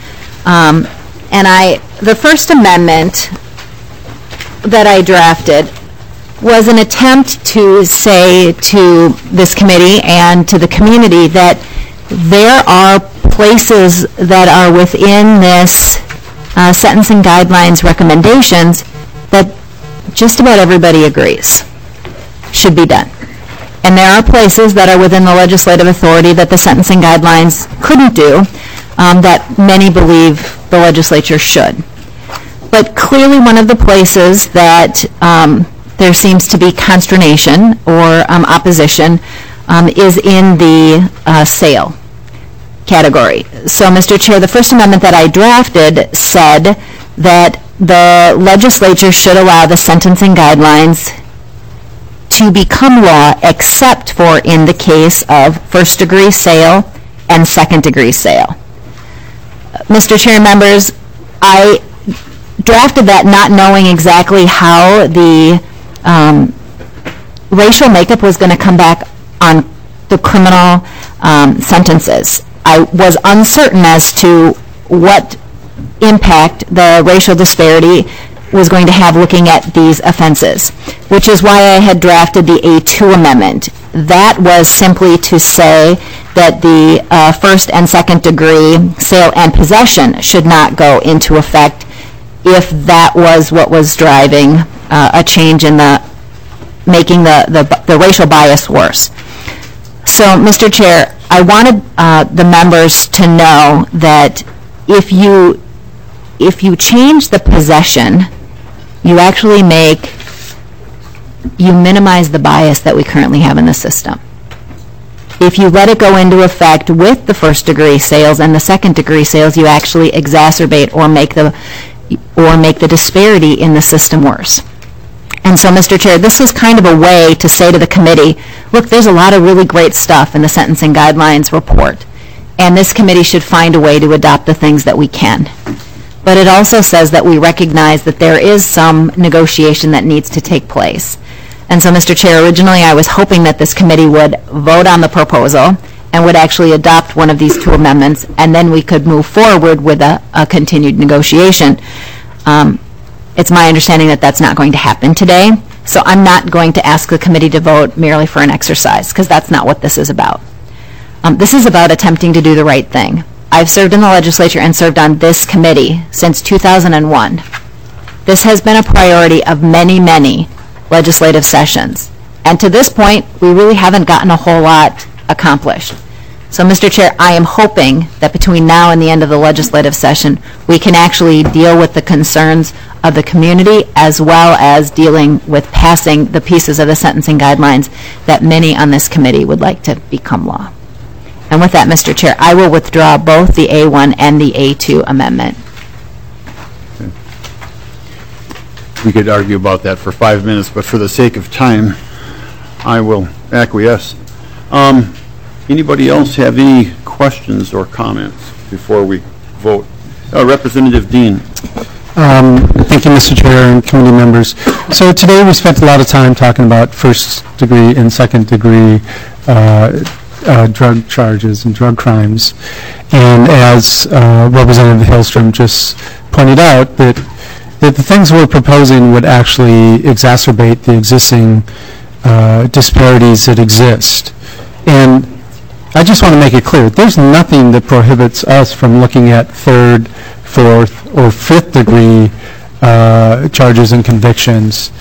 The first amendment that I drafted was an attempt to say to this committee and to the community that there are places that are within this sentencing guidelines recommendations that just about everybody agrees should be done. And there are places that are within the legislative authority that the sentencing guidelines couldn't do that many believe the legislature should. But clearly one of the places that there seems to be consternation or opposition is in the sale category. So, Mr. Chair, the First Amendment that I drafted said that the legislature should allow the sentencing guidelines to become law except for in the case of first-degree sale and second-degree sale. Mr. Chair and members, I drafted that not knowing exactly how the racial makeup was going to come back on the criminal sentences. I was uncertain as to what impact the racial disparity was going to have looking at these offenses, which is why I had drafted the A2 amendment. That was simply to say that the first and second degree sale and possession should not go into effect if that was what was driving a change in making the racial bias worse. So, Mr. Chair, I wanted the members to know that if you change the possession, you actually minimize the bias that we currently have in the system. If you let it go into effect with the first-degree sales and the second-degree sales, you actually exacerbate or make the disparity in the system worse. And so, Mr. Chair, this is kind of a way to say to the committee, look, there's a lot of really great stuff in the Sentencing Guidelines report, and this committee should find a way to adopt the things that we can. But it also says that we recognize that there is some negotiation that needs to take place. And so, Mr. Chair, originally I was hoping that this committee would vote on the proposal and would actually adopt one of these two amendments, and then we could move forward with a continued negotiation. It's my understanding that that's not going to happen today, so I'm not going to ask the committee to vote merely for an exercise, because that's not what this is about. This is about attempting to do the right thing. I've served in the legislature and served on this committee since 2001. This has been a priority of many, many legislative sessions. And to this point, we really haven't gotten a whole lot accomplished. So, Mr. Chair, I am hoping that between now and the end of the legislative session, we can actually deal with the concerns of the community as well as dealing with passing the pieces of the sentencing guidelines that many on this committee would like to become law. And with that, Mr. Chair, I will withdraw both the A1 and the A2 amendment. We could argue about that for 5 minutes, but for the sake of time, I will acquiesce. Anybody else have any questions or comments before we vote? Representative Dean. Thank you, Mr. Chair and committee members. So today we spent a lot of time talking about first-degree and second-degree drug charges and drug crimes. And as Representative Hillstrom just pointed out, that the things we're proposing would actually exacerbate the existing disparities that exist. And I just want to make it clear, there's nothing that prohibits us from looking at third, fourth, or fifth-degree charges and convictions,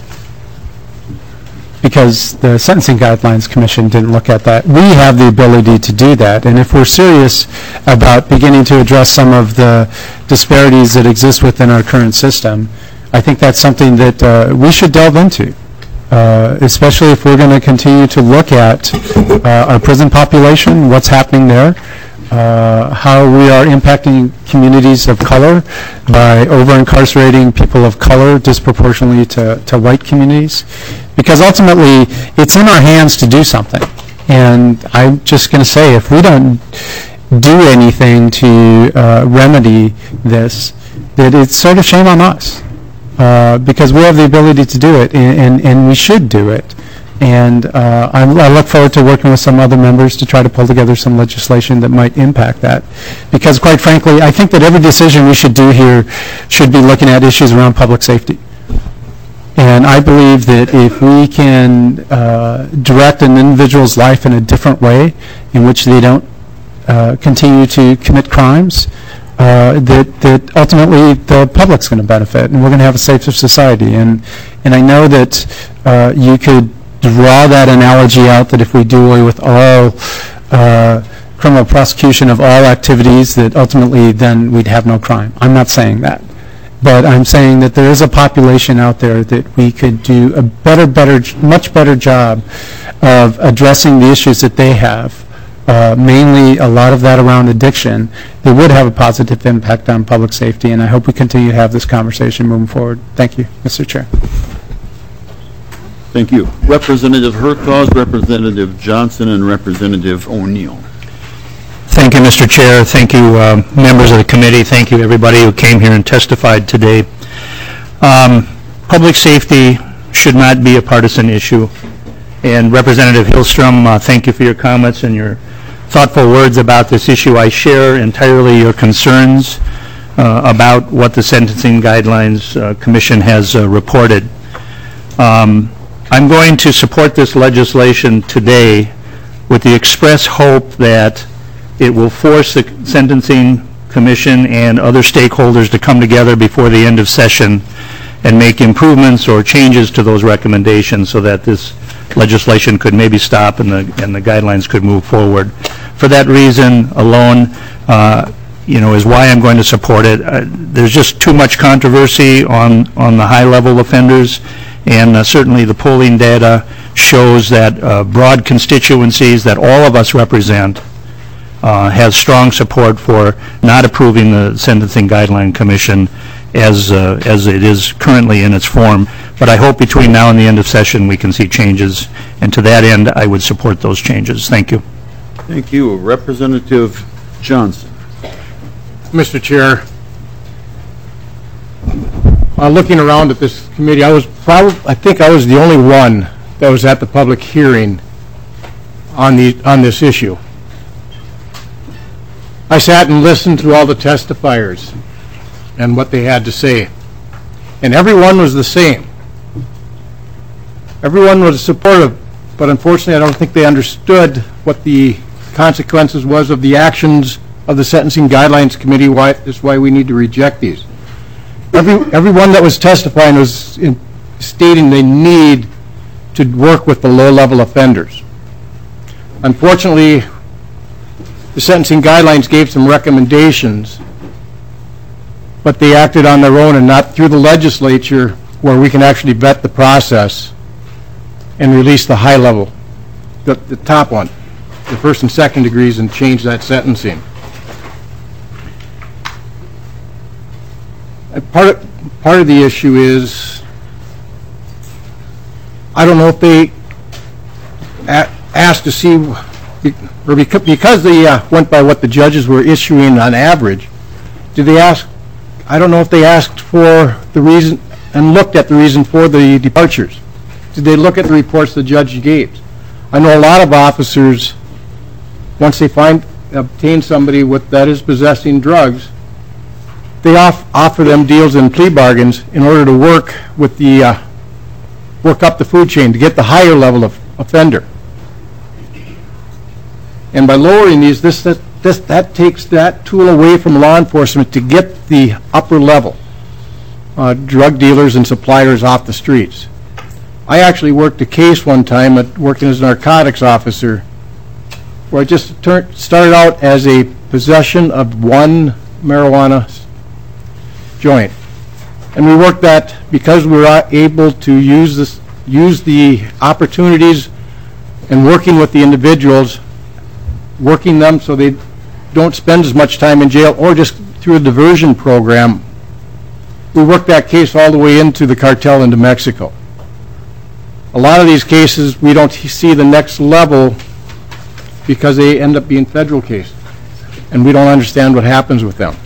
because the Sentencing Guidelines Commission didn't look at that. We have the ability to do that, and if we're serious about beginning to address some of the disparities that exist within our current system, I think that's something that we should delve into, especially if we're going to continue to look at our prison population, what's happening there, how we are impacting communities of color by over-incarcerating people of color disproportionately to white communities. Because ultimately, it's in our hands to do something. And I'm just going to say, if we don't do anything to remedy this, that it's sort of shame on us. Because we have the ability to do it, and we should do it. And I look forward to working with some other members to try to pull together some legislation that might impact that. Because quite frankly, I think that every decision we should do here should be looking at issues around public safety. And I believe that if we can direct an individual's life in a different way, in which they don't continue to commit crimes, that ultimately the public's going to benefit, and we're going to have a safer society. And I know that you could draw that analogy out that if we do away with all criminal prosecution of all activities, that ultimately then we'd have no crime. I'm not saying that. But I'm saying that there is a population out there that we could do a much better job of addressing the issues that they have, mainly a lot of that around addiction, that would have a positive impact on public safety, and I hope we continue to have this conversation moving forward. Thank you, Mr. Chair. Thank you. Representative Herclaus, Representative Johnson, and Representative O'Neill. Thank you, Mr. Chair. Thank you, members of the committee. Thank you, everybody who came here and testified today. Public safety should not be a partisan issue. And Representative Hillstrom, thank you for your comments and your thoughtful words about this issue. I share entirely your concerns about what the Sentencing Guidelines Commission has reported. I'm going to support this legislation today with the express hope that it will force the Sentencing Commission and other stakeholders to come together before the end of session and make improvements or changes to those recommendations so that this legislation could maybe stop and the guidelines could move forward. For that reason alone, is why I'm going to support it. There's just too much controversy on the high-level offenders, and certainly the polling data shows that broad constituencies that all of us represent has strong support for not approving the Sentencing Guideline Commission as it is currently in its form. But I hope between now and the end of session we can see changes, and to that end I would support those changes. Thank you. Thank you. Representative Johnson. Mr. Chair, looking around at this committee, I think I was the only one that was at the public hearing on this issue. I sat and listened to all the testifiers and what they had to say, and everyone was the same. Everyone was supportive, but unfortunately I don't think they understood what the consequences was of the actions of the Sentencing Guidelines Committee. That's why we need to reject these. Everyone that was testifying was stating they need to work with the low-level offenders. Unfortunately, the Sentencing Guidelines gave some recommendations, but they acted on their own and not through the legislature, where we can actually vet the process and release the high level, the top one, the first and second degrees, and change that sentencing. Part of the issue is, I don't know if they asked to see, or because they went by what the judges were issuing on average, did they ask, I don't know if they asked for the reason and looked at the reason for the departures. Did they look at the reports the judge gave? I know a lot of officers, once they obtain somebody that is possessing drugs, they offer them deals and plea bargains in order to work up the food chain to get the higher level of offender. And by lowering these, that takes that tool away from law enforcement to get the upper level drug dealers and suppliers off the streets. I actually worked a case one time working as a narcotics officer, where I just started out as a possession of one marijuana joint, and we worked that because we were able to use the opportunities and working with the individuals, working them so they don't spend as much time in jail, or just through a diversion program. We worked that case all the way into the cartel into Mexico. A lot of these cases we don't see the next level because they end up being federal cases, and we don't understand what happens with them.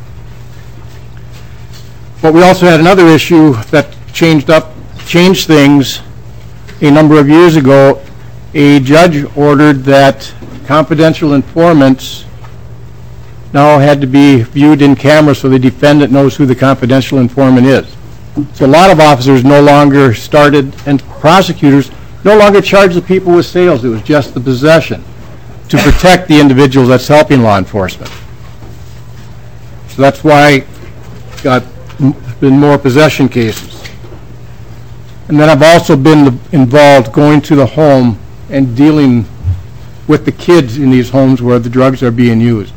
But we also had another issue that changed things a number of years ago. A judge ordered that confidential informants now had to be viewed in camera so the defendant knows who the confidential informant is. So a lot of officers no longer started, and prosecutors no longer charged the people with sales. It was just the possession to protect the individuals that's helping law enforcement. So that's why got been more possession cases. And then I've also been involved going to the home and dealing with the kids in these homes where the drugs are being used.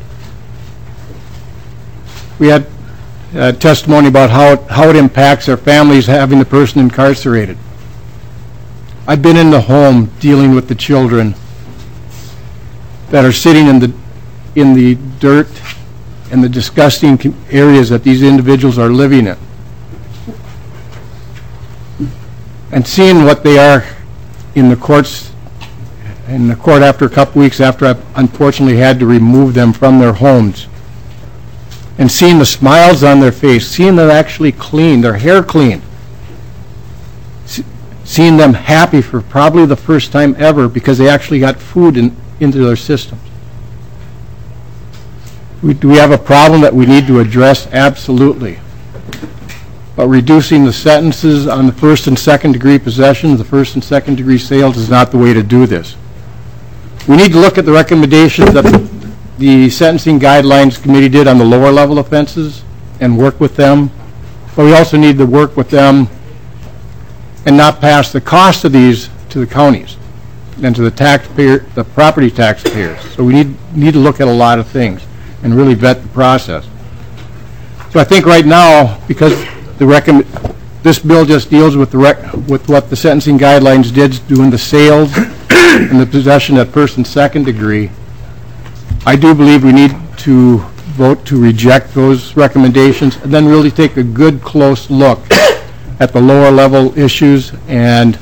We had testimony about how it impacts their families having the person incarcerated. I've been in the home dealing with the children that are sitting in the dirt and the disgusting areas that these individuals are living in, and seeing what they are in the court after a couple weeks after I've unfortunately had to remove them from their homes, and seeing the smiles on their face, seeing them actually clean, their hair clean, seeing them happy for probably the first time ever because they actually got food into their systems. Do we have a problem that we need to address? Absolutely. But reducing the sentences on the first and second degree possessions, the first and second degree sales, is not the way to do this. We need to look at the recommendations that the Sentencing Guidelines Committee did on the lower level offenses and work with them. But we also need to work with them and not pass the cost of these to the counties and to the taxpayer, the property taxpayers. So we need to look at a lot of things and really vet the process. So I think right now, because this bill just deals with with what the sentencing guidelines did, doing the sales and the possession at first and second degree, I do believe we need to vote to reject those recommendations and then really take a good, close look at the lower level issues and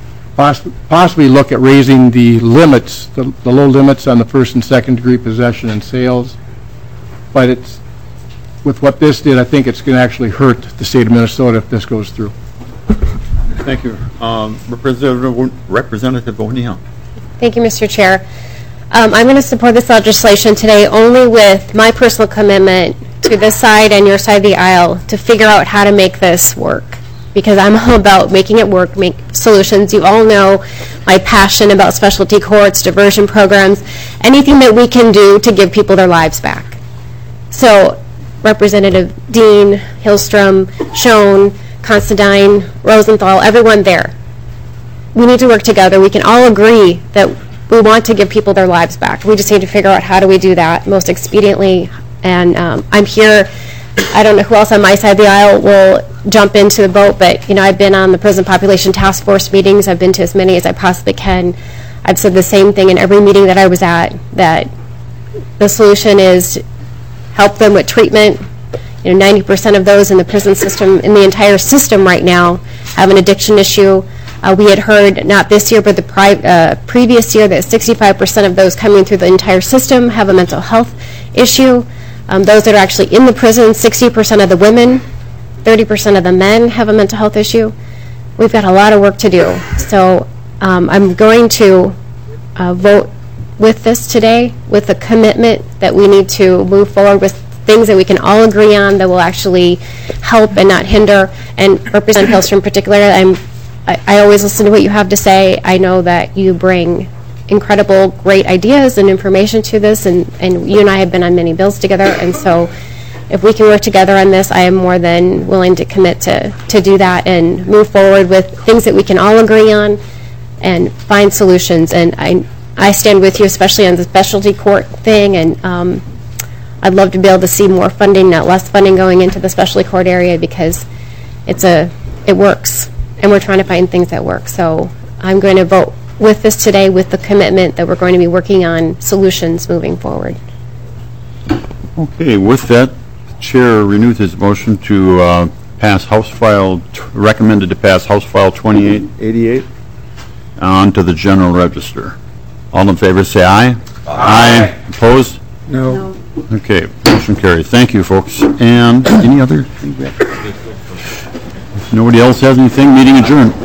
possibly look at raising the limits, the low limits on the first and second degree possession and sales. But it's, with what this did, I think it's going to actually hurt the state of Minnesota if this goes through. Thank you. Representative O'Neill. Thank you, Mr. Chair. I'm going to support this legislation today only with my personal commitment to this side and your side of the aisle to figure out how to make this work, because I'm all about making it work, make solutions. You all know my passion about specialty courts, diversion programs, anything that we can do to give people their lives back. So Representative Dean, Hillstrom, Schoen, Considine, Rosenthal, everyone there, we need to work together. We can all agree that we want to give people their lives back. We just need to figure out how do we do that most expediently. And I'm here. I don't know who else on my side of the aisle will jump into the boat, but I've been on the Prison Population Task Force meetings. I've been to as many as I possibly can. I've said the same thing in every meeting that I was at, that the solution is help them with treatment. 90% of those in the prison system, in the entire system right now, have an addiction issue. We had heard, not this year, but the previous year, that 65% of those coming through the entire system have a mental health issue. Those that are actually in the prison, 60% of the women, 30% of the men have a mental health issue. We've got a lot of work to do. So I'm going to vote with this today with the commitment that we need to move forward with things that we can all agree on that will actually help and not hinder. And Representative Hillstrom in particular, I always listen to what you have to say. I know that you bring incredible, great ideas and information to this, and you and I have been on many bills together, and so if we can work together on this, I am more than willing to commit to do that and move forward with things that we can all agree on and find solutions. And I stand with you, especially on the specialty court thing, and I'd love to be able to see more funding, not less funding, going into the specialty court area, because it works. And we're trying to find things that work. So I'm going to vote with this today with the commitment that we're going to be working on solutions moving forward. Okay, with that, the Chair renews his motion to pass House File, recommended to pass House File 2888 on to the General Register. All in favor say aye. Aye. Opposed? No. Okay, motion carries. Thank you, folks. And any other? If nobody else has anything, meeting adjourned.